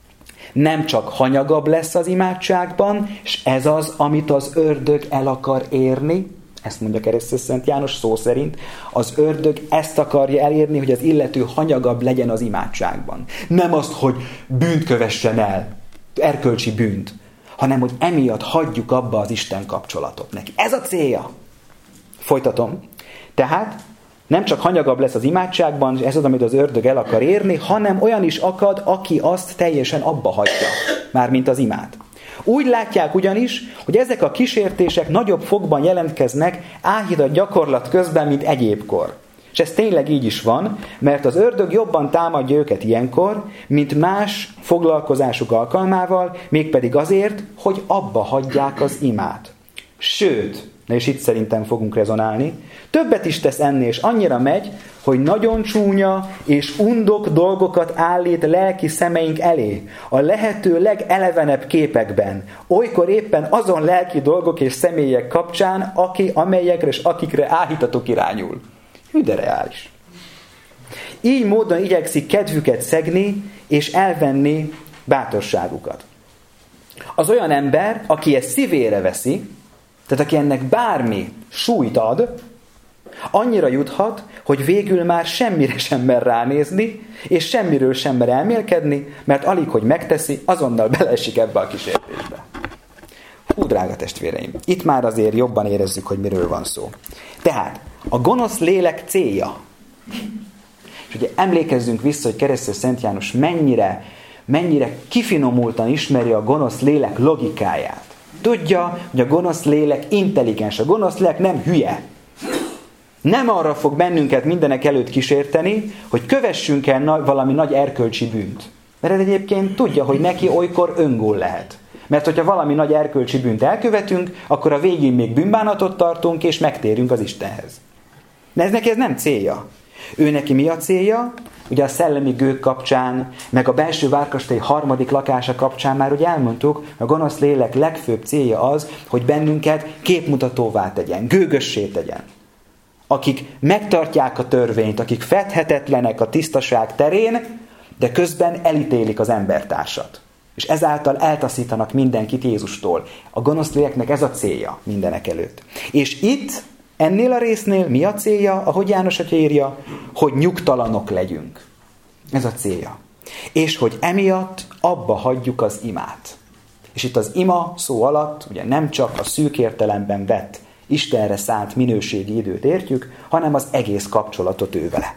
nem csak hanyagabb lesz az imádságban, és ez az, amit az ördög el akar érni. Ezt mondja keresztes Szent János szó szerint. Az ördög ezt akarja elérni, hogy az illető hanyagabb legyen az imádságban. Nem azt, hogy bűnt kövessen el, erkölcsi bűnt, hanem hogy emiatt hagyjuk abba az Isten kapcsolatot neki. Ez a célja. Folytatom. Tehát nem csak hanyagabb lesz az imádságban, és ez az, amit az ördög el akar érni, hanem olyan is akad, aki azt teljesen abba hagyja, mármint az imát. Úgy látják ugyanis, hogy ezek a kísértések nagyobb fogban jelentkeznek áhított gyakorlat közben, mint egyébkor. És ez tényleg így is van, mert az ördög jobban támadja őket ilyenkor, mint más foglalkozásuk alkalmával, mégpedig azért, hogy abba hagyják az imát. Sőt, és itt szerintem fogunk rezonálni, többet is tesz ennél, és annyira megy, hogy nagyon csúnya és undok dolgokat állít lelki szemeink elé, a lehető legelevenebb képekben, olykor éppen azon lelki dolgok és személyek kapcsán, amelyekre és akikre áhítatok irányul. Hű, de reális. Így módon igyekszik kedvüket szegni, és elvenni bátorságukat. Az olyan ember, aki ezt szívére veszi, tehát aki ennek bármi súlyt ad, annyira juthat, hogy végül már semmire sem mer ránézni, és semmiről sem mer elmélkedni, mert alig, hogy megteszi, azonnal beleesik ebbe a kísértésbe. Hú, drága testvéreim, itt már azért jobban érezzük, hogy miről van szó. Tehát a gonosz lélek célja, és ugye emlékezzünk vissza, hogy keresztes Szent János mennyire kifinomultan ismeri a gonosz lélek logikáját. Tudja, hogy a gonosz lélek intelligens, a gonosz lélek nem hülye. Nem arra fog bennünket mindenek előtt kísérteni, hogy kövessünk el valami nagy erkölcsi bűnt. Mert egyébként tudja, hogy neki olykor öngól lehet. Mert hogyha valami nagy erkölcsi bűnt elkövetünk, akkor a végén még bűnbánatot tartunk, és megtérünk az Istenhez. De ez nem célja. Ő neki mi a célja? Ugye a szellemi gőg kapcsán, meg a belső várkastély 3. lakása kapcsán már ugye elmondtuk, a gonosz lélek legfőbb célja az, hogy bennünket képmutatóvá tegyen, gőgössé tegyen. Akik megtartják a törvényt, akik fedhetetlenek a tisztaság terén, de közben elítélik az embertársat. És ezáltal eltaszítanak mindenkit Jézustól. A gonosz léleknek ez a célja mindenek előtt. És itt, ennél a résznél mi a célja, ahogy János atya írja, hogy nyugtalanok legyünk. Ez a célja. És hogy emiatt abba hagyjuk az imát. És itt az ima szó alatt ugye nem csak a szűk értelemben vett Istenre szánt minőségi időt értjük, hanem az egész kapcsolatot ővele.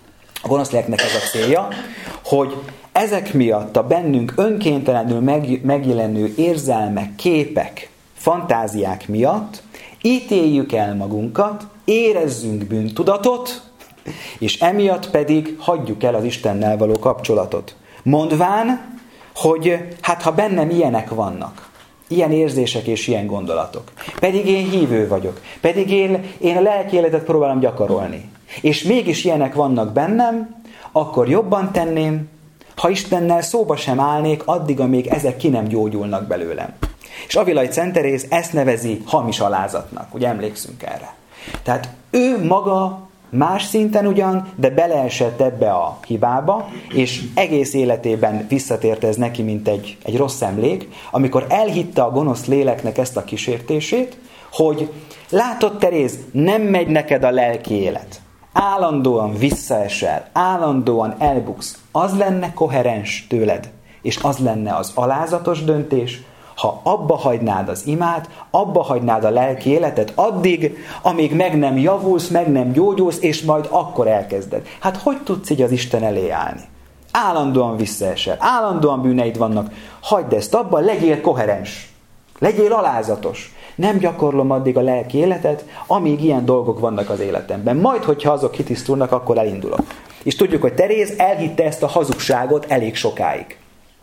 A gonosz léleknek ez a célja, hogy ezek miatt a bennünk önkéntelenül megjelenő érzelmek, képek, fantáziák miatt ítéljük el magunkat, érezzünk bűntudatot, és emiatt pedig hagyjuk el az Istennel való kapcsolatot. Mondván, hogy hát ha bennem ilyenek vannak, ilyen érzések és ilyen gondolatok, pedig én hívő vagyok, pedig én a lelki életet próbálom gyakorolni, és mégis ilyenek vannak bennem, akkor jobban tenném, ha Istennel szóba sem állnék, addig, amíg ezek ki nem gyógyulnak belőlem. És Avilai Szent Teréz ezt nevezi hamis alázatnak, ugye emlékszünk erre. Tehát ő maga más szinten ugyan, de beleesett ebbe a hibába, és egész életében visszatért ez neki, mint egy rossz emlék, amikor elhitte a gonosz léleknek ezt a kísértését, hogy látod, Teréz, nem megy neked a lelki élet. Állandóan visszaesel, állandóan elbuksz. Az lenne koherens tőled, és az lenne az alázatos döntés, ha abba hagynád az imát, abba hagynád a lelki életet addig, amíg meg nem javulsz, meg nem gyógyulsz, és majd akkor elkezded. Hát hogy tudsz így az Isten elé állni? Állandóan visszaesel, állandóan bűneid vannak. Hagyd ezt abba, legyél koherens, legyél alázatos. Nem gyakorlom addig a lelki életet, amíg ilyen dolgok vannak az életemben. Majd, hogyha azok kitisztulnak, akkor elindulok. És tudjuk, hogy Teréz elhitte ezt a hazugságot elég sokáig.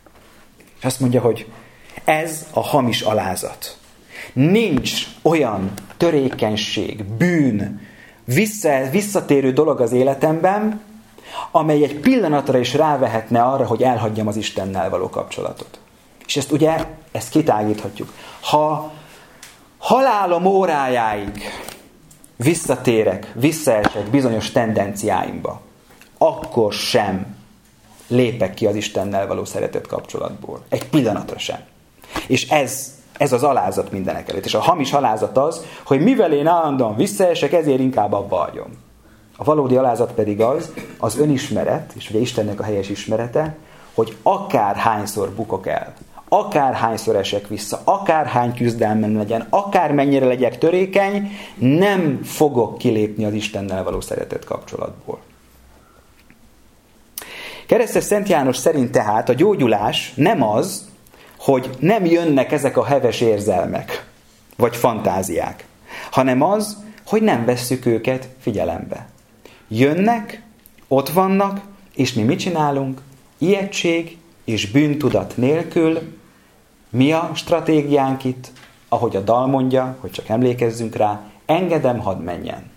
És azt mondja, hogy ez a hamis alázat. Nincs olyan törékenység, bűn, visszatérő dolog az életemben, amely egy pillanatra is rávehetne arra, hogy elhagyjam az Istennel való kapcsolatot. És ezt kitágíthatjuk. Ha halálom órájáig visszatérek, visszaesek bizonyos tendenciáimba, akkor sem lépek ki az Istennel való szeretet kapcsolatból. Egy pillanatra sem. És ez az alázat mindenek előtt. És a hamis alázat az, hogy mivel én állandóan visszaesek, ezért inkább abba hagyom. A valódi alázat pedig az önismeret, és ugye Istennek a helyes ismerete, hogy akárhányszor bukok el, akárhányszor esek vissza, akárhány küzdelmem legyen, akármennyire legyek törékeny, nem fogok kilépni az Istennel való szeretet kapcsolatból. Keresztes Szent János szerint tehát a gyógyulás nem az, hogy nem jönnek ezek a heves érzelmek, vagy fantáziák, hanem az, hogy nem vesszük őket figyelembe. Jönnek, ott vannak, és mi mit csinálunk? Ijegység és bűntudat nélkül. Mi a stratégiánk itt? Ahogy a dal mondja, hogy csak emlékezzünk rá, engedem, hadd menjen.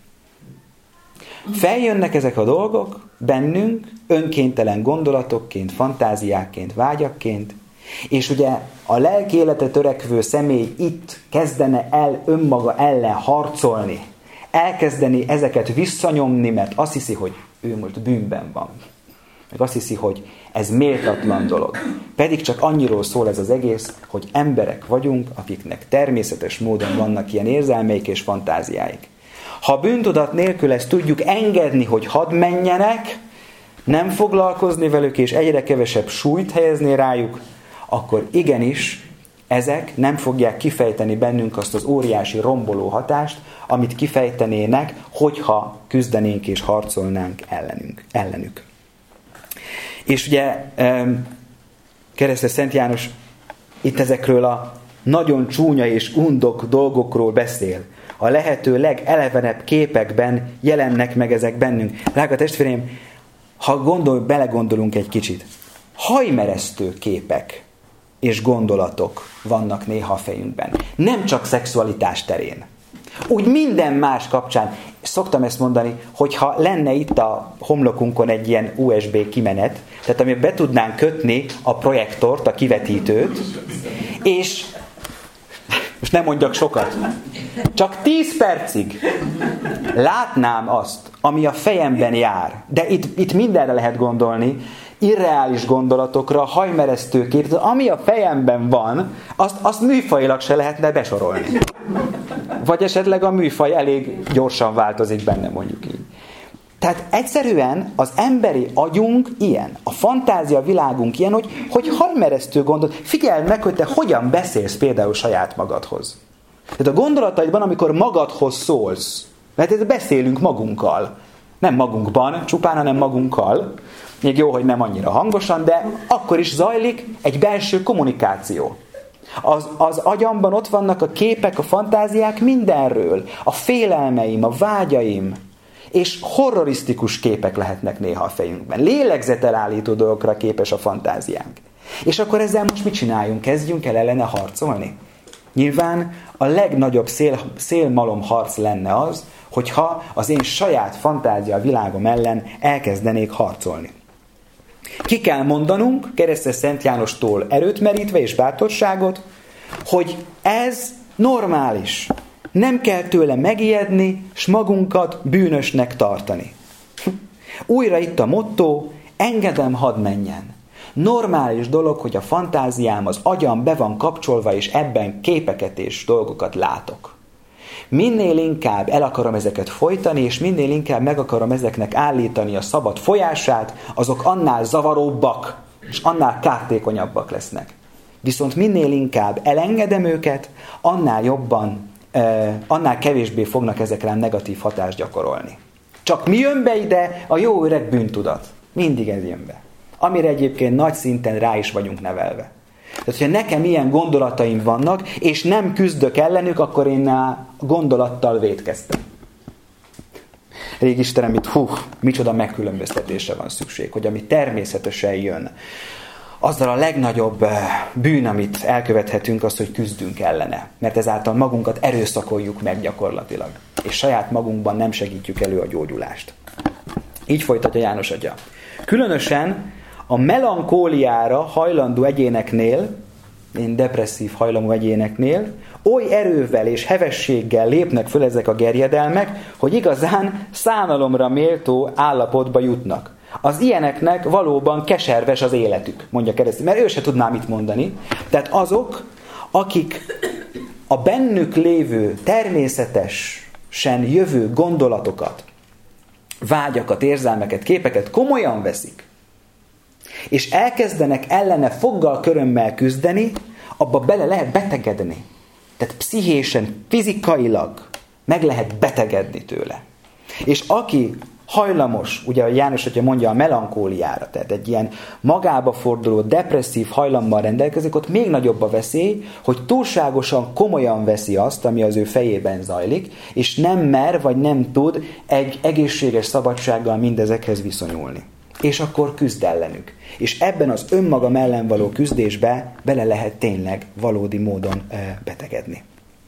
Feljönnek ezek a dolgok bennünk, önkéntelen gondolatokként, fantáziákként, vágyakként, és ugye a lelki életre törekvő személy itt kezdene el önmaga ellen harcolni, elkezdeni ezeket visszanyomni, mert azt hiszi, hogy ő most bűnben van. Meg azt hiszi, hogy ez méltatlan dolog. Pedig csak annyiról szól ez az egész, hogy emberek vagyunk, akiknek természetes módon vannak ilyen érzelmeik és fantáziáik. Ha bűntudat nélkül ezt tudjuk engedni, hogy hadd menjenek, nem foglalkozni velük és egyre kevesebb súlyt helyezni rájuk, akkor igenis ezek nem fogják kifejteni bennünk azt az óriási romboló hatást, amit kifejtenének, hogyha küzdenénk és harcolnánk ellenük. És ugye keresztes Szent János itt ezekről a nagyon csúnya és undok dolgokról beszél. A lehető legelevenebb képekben jelennek meg ezek bennünk. Drága testvéreim, ha belegondolunk egy kicsit, hajmeresztő képek és gondolatok vannak néha a fejünkben. Nem csak szexualitás terén. Úgy minden más kapcsán. Szoktam ezt mondani, hogyha lenne itt a homlokunkon egy ilyen USB kimenet, tehát amiben be tudnánk kötni a projektort, a kivetítőt, és most nem mondjak sokat, csak 10 percig látnám azt, ami a fejemben jár. De itt mindenre lehet gondolni, irreális gondolatokra, hajmeresztő kép, ami a fejemben van, azt műfajilag se lehetne besorolni. Vagy esetleg a műfaj elég gyorsan változik benne, mondjuk így. Tehát egyszerűen az emberi agyunk ilyen, a fantázia világunk ilyen, hogy hajmeresztő gondolat. Figyeld meg, hogy te hogyan beszélsz például saját magadhoz. Tehát a gondolataidban, amikor magadhoz szólsz, mert itt beszélünk magunkkal, nem magunkban, csupán, hanem magunkkal, még jó, hogy nem annyira hangosan, de akkor is zajlik egy belső kommunikáció. Az agyamban ott vannak a képek, a fantáziák mindenről, a félelmeim, a vágyaim, és horrorisztikus képek lehetnek néha a fejünkben. Lélegzetelállító dolgokra képes a fantáziánk. És akkor ezzel most mit csináljunk? Kezdjünk el ellene harcolni? Nyilván a legnagyobb szélmalom harc lenne az, hogyha az én saját fantázia világom ellen elkezdenék harcolni. Ki kell mondanunk, keresztes Szent Jánostól erőt merítve és bátorságot, hogy ez normális. Nem kell tőle megijedni, s magunkat bűnösnek tartani. Újra itt a motto, engedem, hadd menjen. Normális dolog, hogy a fantáziám, az agyam be van kapcsolva, és ebben képeket és dolgokat látok. Minél inkább el akarom ezeket folytani, és minél inkább meg akarom ezeknek állítani a szabad folyását, azok annál zavaróbbak, és annál kártékonyabbak lesznek. Viszont minél inkább elengedem őket, annál jobban, annál kevésbé fognak ezek rám negatív hatást gyakorolni. Csak mi jön be ide? A jó öreg bűntudat. Mindig ez jön be. Amire egyébként nagy szinten rá is vagyunk nevelve. Tehát, hogyha nekem ilyen gondolataim vannak, és nem küzdök ellenük, akkor én a gondolattal vétkeztem. Rég Istenem, itt micsoda megkülönböztetésre van szükség, hogy ami természetesen jön, azzal a legnagyobb bűn, amit elkövethetünk, az, hogy küzdünk ellene. Mert ezáltal magunkat erőszakoljuk meg gyakorlatilag. És saját magunkban nem segítjük elő a gyógyulást. Így folytatja János atya. Különösen a melankóliára hajlandó egyéneknél, én depresszív hajlamú egyéneknél, oly erővel és hevességgel lépnek föl ezek a gerjedelmek, hogy igazán szánalomra méltó állapotba jutnak. az ilyeneknek valóban keserves az életük, mondja keresztény, mert ő se tudná mit mondani. Tehát azok, akik a bennük lévő természetesen jövő gondolatokat, vágyakat, érzelmeket, képeket komolyan veszik, és elkezdenek ellene foggal körömmel küzdeni, abba bele lehet betegedni. Tehát pszichésen, fizikailag meg lehet betegedni tőle. És aki hajlamos, ugye János atya mondja a melankóliára, tehát egy ilyen magába forduló, depresszív hajlammal rendelkezik, ott még nagyobb a veszély, hogy túlságosan komolyan veszi azt, ami az ő fejében zajlik, és nem mer, vagy nem tud egy egészséges szabadsággal mindezekhez viszonyulni. És akkor küzd ellenük. És ebben az önmagam ellen való küzdésbe bele lehet tényleg valódi módon betegedni.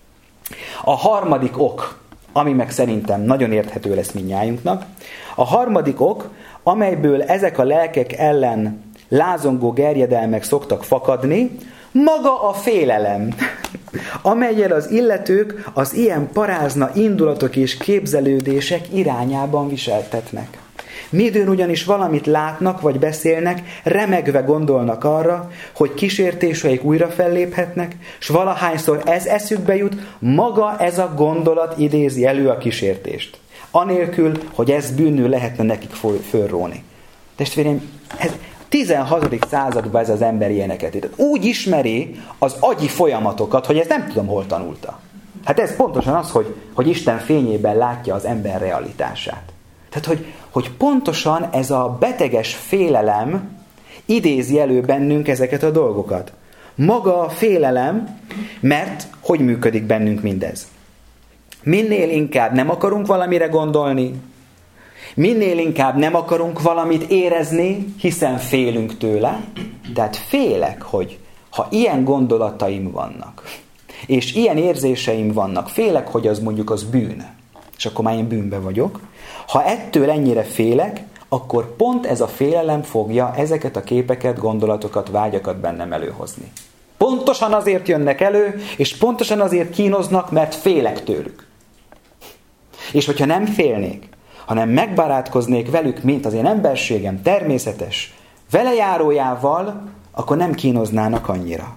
A harmadik ok, ami meg szerintem nagyon érthető lesz mindnyájunknak, a harmadik ok, amelyből ezek a lelkek ellen lázongó gerjedelmek szoktak fakadni, maga a félelem, amellyel az illetők az ilyen parázna indulatok és képzelődések irányában viseltetnek. Midőn ugyanis valamit látnak vagy beszélnek, remegve gondolnak arra, hogy kísértéseik újra felléphetnek, s valahányszor ez eszükbe jut, maga ez a gondolat idézi elő a kísértést. Anélkül, hogy ez bűnül lehetne nekik fölróni. Testvéreim, ez 16. században ez az ember ilyeneket írt. Úgy ismeri az agyi folyamatokat, hogy ezt nem tudom, hol tanulta. Hát ez pontosan az, hogy Isten fényében látja az ember realitását. Tehát, hogy pontosan ez a beteges félelem idézi elő bennünk ezeket a dolgokat. Maga a félelem, mert hogy működik bennünk mindez? Minél inkább nem akarunk valamire gondolni, minél inkább nem akarunk valamit érezni, hiszen félünk tőle, tehát félek, hogy ha ilyen gondolataim vannak, és ilyen érzéseim vannak, félek, hogy az mondjuk az bűn, és akkor már én bűnbe vagyok. Ha ettől ennyire félek, akkor pont ez a félelem fogja ezeket a képeket, gondolatokat, vágyakat bennem előhozni. Pontosan azért jönnek elő, és pontosan azért kínoznak, mert félek tőlük. És hogyha nem félnék, hanem megbarátkoznék velük, mint az én emberségem természetes velejárójával, akkor nem kínoznának annyira.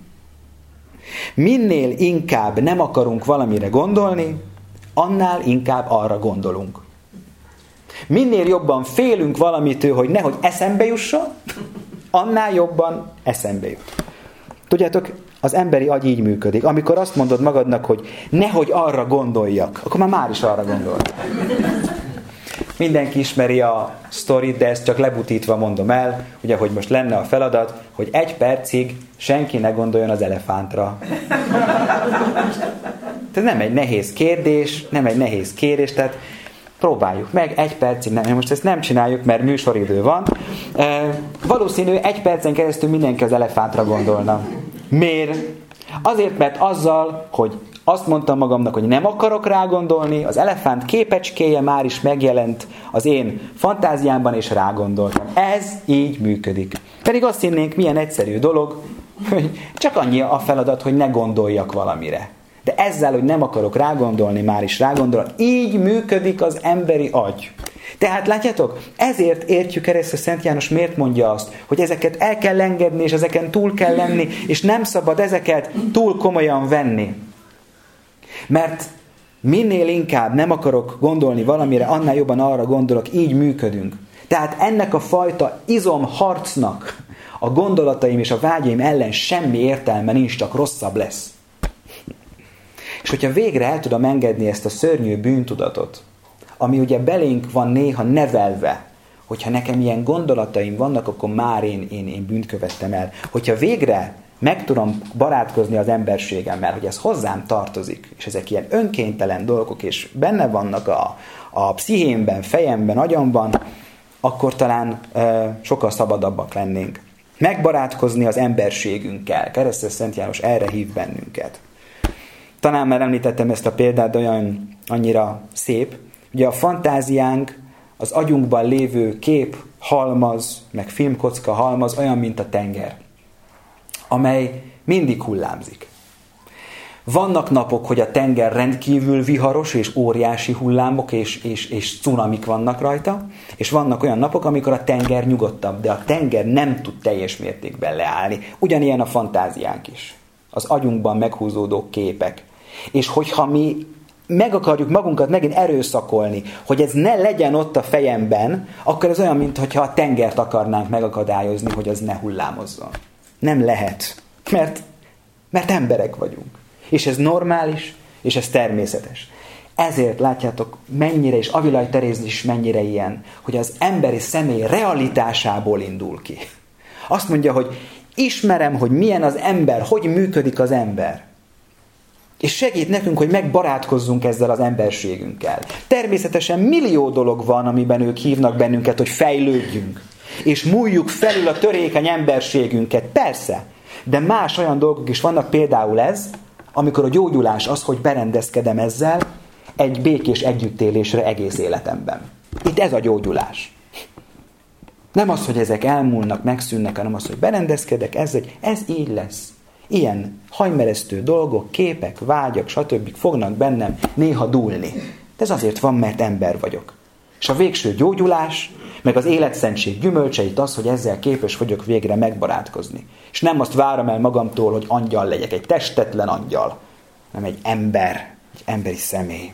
Minél inkább nem akarunk valamire gondolni, annál inkább arra gondolunk. Minél jobban félünk valamitől, hogy nehogy eszembe jusson, annál jobban eszembe jut. Tudjátok, az emberi agy így működik. Amikor azt mondod magadnak, hogy nehogy arra gondoljak, akkor már is arra gondol. Mindenki ismeri a sztorit, de ezt csak lebutítva mondom el, ugye, hogy most lenne a feladat, hogy 1 percig senki ne gondoljon az elefántra. Ez nem egy nehéz kérdés, nem egy nehéz kérés, tehát próbáljuk meg 1 percig, nem, most ezt nem csináljuk, mert műsoridő van. Valószínű 1 percen keresztül mindenki az elefántra gondolna. Miért? Azért, mert azzal, hogy azt mondtam magamnak, hogy nem akarok rá gondolni, az elefánt képecskéje már is megjelent az én fantáziámban, és rágondoltam. Ez így működik. Pedig azt hinnénk, milyen egyszerű dolog, hogy csak annyi a feladat, hogy ne gondoljak valamire. De ezzel, hogy nem akarok rágondolni, már is rágondolok. Így működik az emberi agy. Tehát látjátok, ezért értjük keresztül Szent János miért mondja azt, hogy ezeket el kell engedni, és ezeken túl kell lenni, és nem szabad ezeket túl komolyan venni. Mert minél inkább nem akarok gondolni valamire, annál jobban arra gondolok, így működünk. Tehát ennek a fajta izomharcnak a gondolataim és a vágyaim ellen semmi értelme nincs, csak rosszabb lesz. És hogyha végre el tudom engedni ezt a szörnyű bűntudatot, ami ugye belénk van néha nevelve, hogyha nekem ilyen gondolataim vannak, akkor már én bűnt követtem el. Hogyha végre meg tudom barátkozni az emberségemmel, hogy ez hozzám tartozik, és ezek ilyen önkéntelen dolgok, és benne vannak a pszichémben, fejemben, agyamban, akkor talán sokkal szabadabbak lennénk. Megbarátkozni az emberségünkkel. Keresztes Szent János erre hív bennünket. Talán már említettem ezt a példát, de olyan annyira szép. Ugye a fantáziánk, az agyunkban lévő kép, halmaz, meg filmkocka halmaz olyan, mint a tenger, amely mindig hullámzik. Vannak napok, hogy a tenger rendkívül viharos, és óriási hullámok, és cunamik vannak rajta, és vannak olyan napok, amikor a tenger nyugodtabb, de a tenger nem tud teljes mértékben leállni. Ugyanilyen a fantáziánk is. Az agyunkban meghúzódó képek. És hogyha mi meg akarjuk magunkat megint erőszakolni, hogy ez ne legyen ott a fejemben, akkor ez olyan, mintha a tengert akarnánk megakadályozni, hogy az ne hullámozzon. Nem lehet, mert emberek vagyunk. És ez normális, és ez természetes. Ezért látjátok, mennyire, és Avilaj Teréz is mennyire ilyen, hogy az emberi személy realitásából indul ki. Azt mondja, hogy ismerem, hogy milyen az ember, hogy működik az ember. És segít nekünk, hogy megbarátkozzunk ezzel az emberségünkkel. Természetesen millió dolog van, amiben ők hívnak bennünket, hogy fejlődjünk. És múljuk felül a törékeny emberségünket. Persze, de más olyan dolgok is vannak, például ez, amikor a gyógyulás az, hogy berendezkedem ezzel egy békés együttélésre egész életemben. Itt ez a gyógyulás. Nem az, hogy ezek elmúlnak, megszűnnek, hanem az, hogy berendezkedek ezzel, ez így lesz. Ilyen hajmeresztő dolgok, képek, vágyak, stb. Fognak bennem néha dúlni. De ez azért van, mert ember vagyok. És a végső gyógyulás, meg az életszentség gyümölcseit az, hogy ezzel képes vagyok végre megbarátkozni. És nem azt várom el magamtól, hogy angyal legyek, egy testetlen angyal, hanem egy ember, egy emberi személy.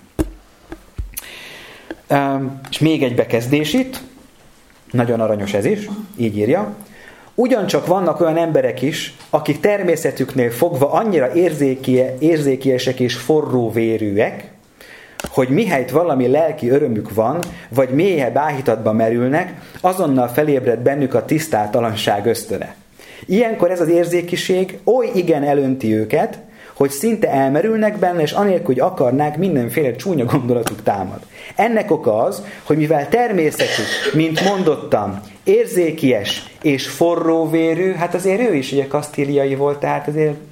És még egy bekezdés itt, nagyon aranyos ez is, így írja. Ugyancsak vannak olyan emberek is, akik természetüknél fogva annyira érzékiesek és forróvérűek, hogy mihelyt valami lelki örömük van, vagy mélyebb áhítatba merülnek, azonnal felébred bennük a tisztátalanság ösztöne. Ilyenkor ez az érzékiség oly igen elönti őket, hogy szinte elmerülnek benne, és anélkül, hogy akarnák, mindenféle csúnya gondolatuk támad. Ennek oka az, hogy mivel természetük, mint mondottam, érzékies és forróvérű, hát azért ő is ugye kasztíliai volt, tehát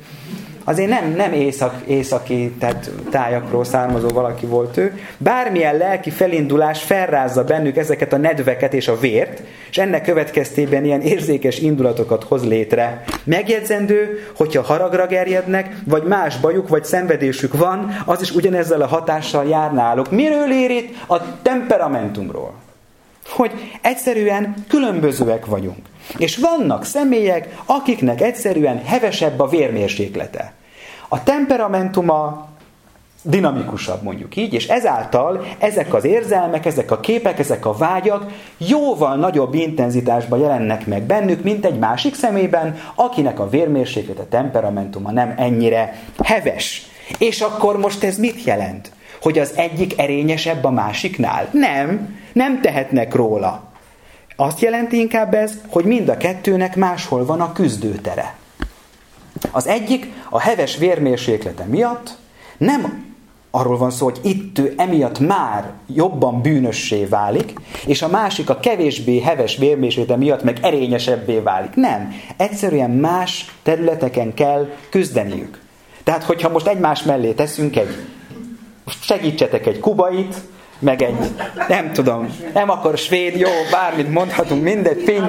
azért nem északi tehát tájakról származó valaki volt ő. Bármilyen lelki felindulás felrázza bennük ezeket a nedveket és a vért, és ennek következtében ilyen érzékes indulatokat hoz létre. Megjegyzendő, hogyha haragra gerjednek, vagy más bajuk, vagy szenvedésük van, az is ugyanezzel a hatással jár náluk. Miről ír itt? A temperamentumról. Hogy egyszerűen különbözőek vagyunk. És vannak személyek, akiknek egyszerűen hevesebb a vérmérséklete. A temperamentuma dinamikusabb, mondjuk így, és ezáltal ezek az érzelmek, ezek a képek, ezek a vágyak jóval nagyobb intenzitásban jelennek meg bennük, mint egy másik személyben, akinek a vérmérséklete, temperamentuma nem ennyire heves. És akkor most ez mit jelent? Hogy az egyik erényesebb a másiknál? Nem tehetnek róla. Azt jelenti inkább ez, hogy mind a kettőnek máshol van a küzdőtere. Az egyik a heves vérmérséklete miatt nem arról van szó, hogy itt ő emiatt már jobban bűnössé válik, és a másik a kevésbé heves vérmérséklete miatt meg erényesebbé válik. Nem. Egyszerűen más területeken kell küzdeniük. Tehát, hogyha most egymás mellé teszünk most segítsetek egy kubait, meg egy, nem tudom, nem akar svéd, jó, bármit mondhatunk, mindegy, finn,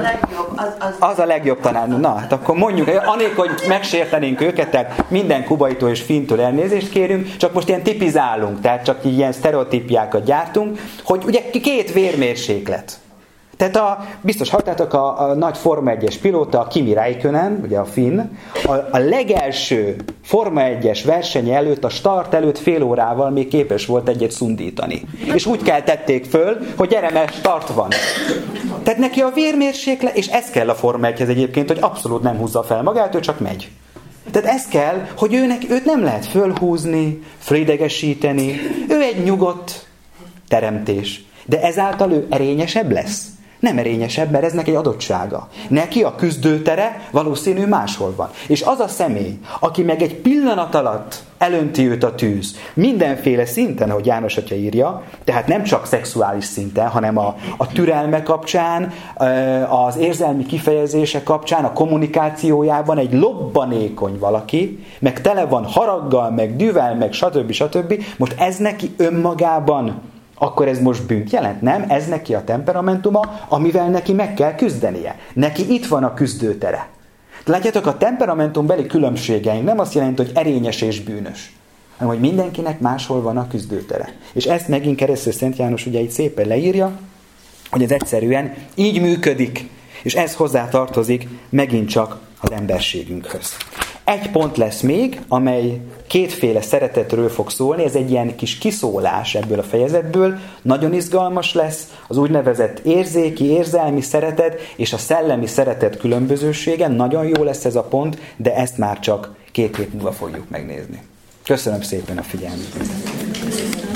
az a legjobb talán. Na, hát akkor mondjuk, anélkül, hogy megsértenénk őket, tehát minden kubaitól és finntől elnézést kérünk, csak most ilyen tipizálunk, tehát csak ilyen sztereotípiákat gyártunk, hogy ugye két vérmérséklet. Tehát biztos hallottátok, a nagy Forma 1-es pilóta, a Kimi Räikkönen, ugye a finn, a legelső Forma 1-es versenye előtt, a start előtt fél órával még képes volt egyet szundítani. És úgy keltették föl, hogy gyere, mert start van. Tehát neki a vérmérséklet, és ez kell a Forma 1-hez egyébként, hogy abszolút nem húzza fel magát, ő csak megy. Tehát ez kell, hogy őt nem lehet fölhúzni, fölidegesíteni, ő egy nyugodt teremtés. De ezáltal ő erényesebb lesz. Nem erényesebb, mert ez neki egy adottsága. Neki a küzdőtere valószínű máshol van. És az a személy, aki meg egy pillanat alatt elönti őt a tűz, mindenféle szinten, ahogy János atya írja, tehát nem csak szexuális szinten, hanem a türelme kapcsán, az érzelmi kifejezése kapcsán, a kommunikációjában egy lobbanékony valaki, meg tele van haraggal, meg dühvel, meg stb. Most ez neki önmagában akkor ez most bűnt jelent? Nem, ez neki a temperamentuma, amivel neki meg kell küzdenie. Neki itt van a küzdőtere. Látjátok, a temperamentumbeli különbségeink nem azt jelenti, hogy erényes és bűnös. hanem hogy mindenkinek máshol van a küzdőtere. És ezt megint Keresztül Szent János ugye így szépen leírja, hogy ez egyszerűen így működik, és ez hozzátartozik megint csak az emberségünkhöz. Egy pont lesz még, amely kétféle szeretetről fog szólni, ez egy ilyen kis kiszólás ebből a fejezetből, nagyon izgalmas lesz, az úgynevezett érzéki, érzelmi szeretet és a szellemi szeretet különbözősége, nagyon jó lesz ez a pont, de ezt már csak 2 hét múlva fogjuk megnézni. Köszönöm szépen a figyelmet!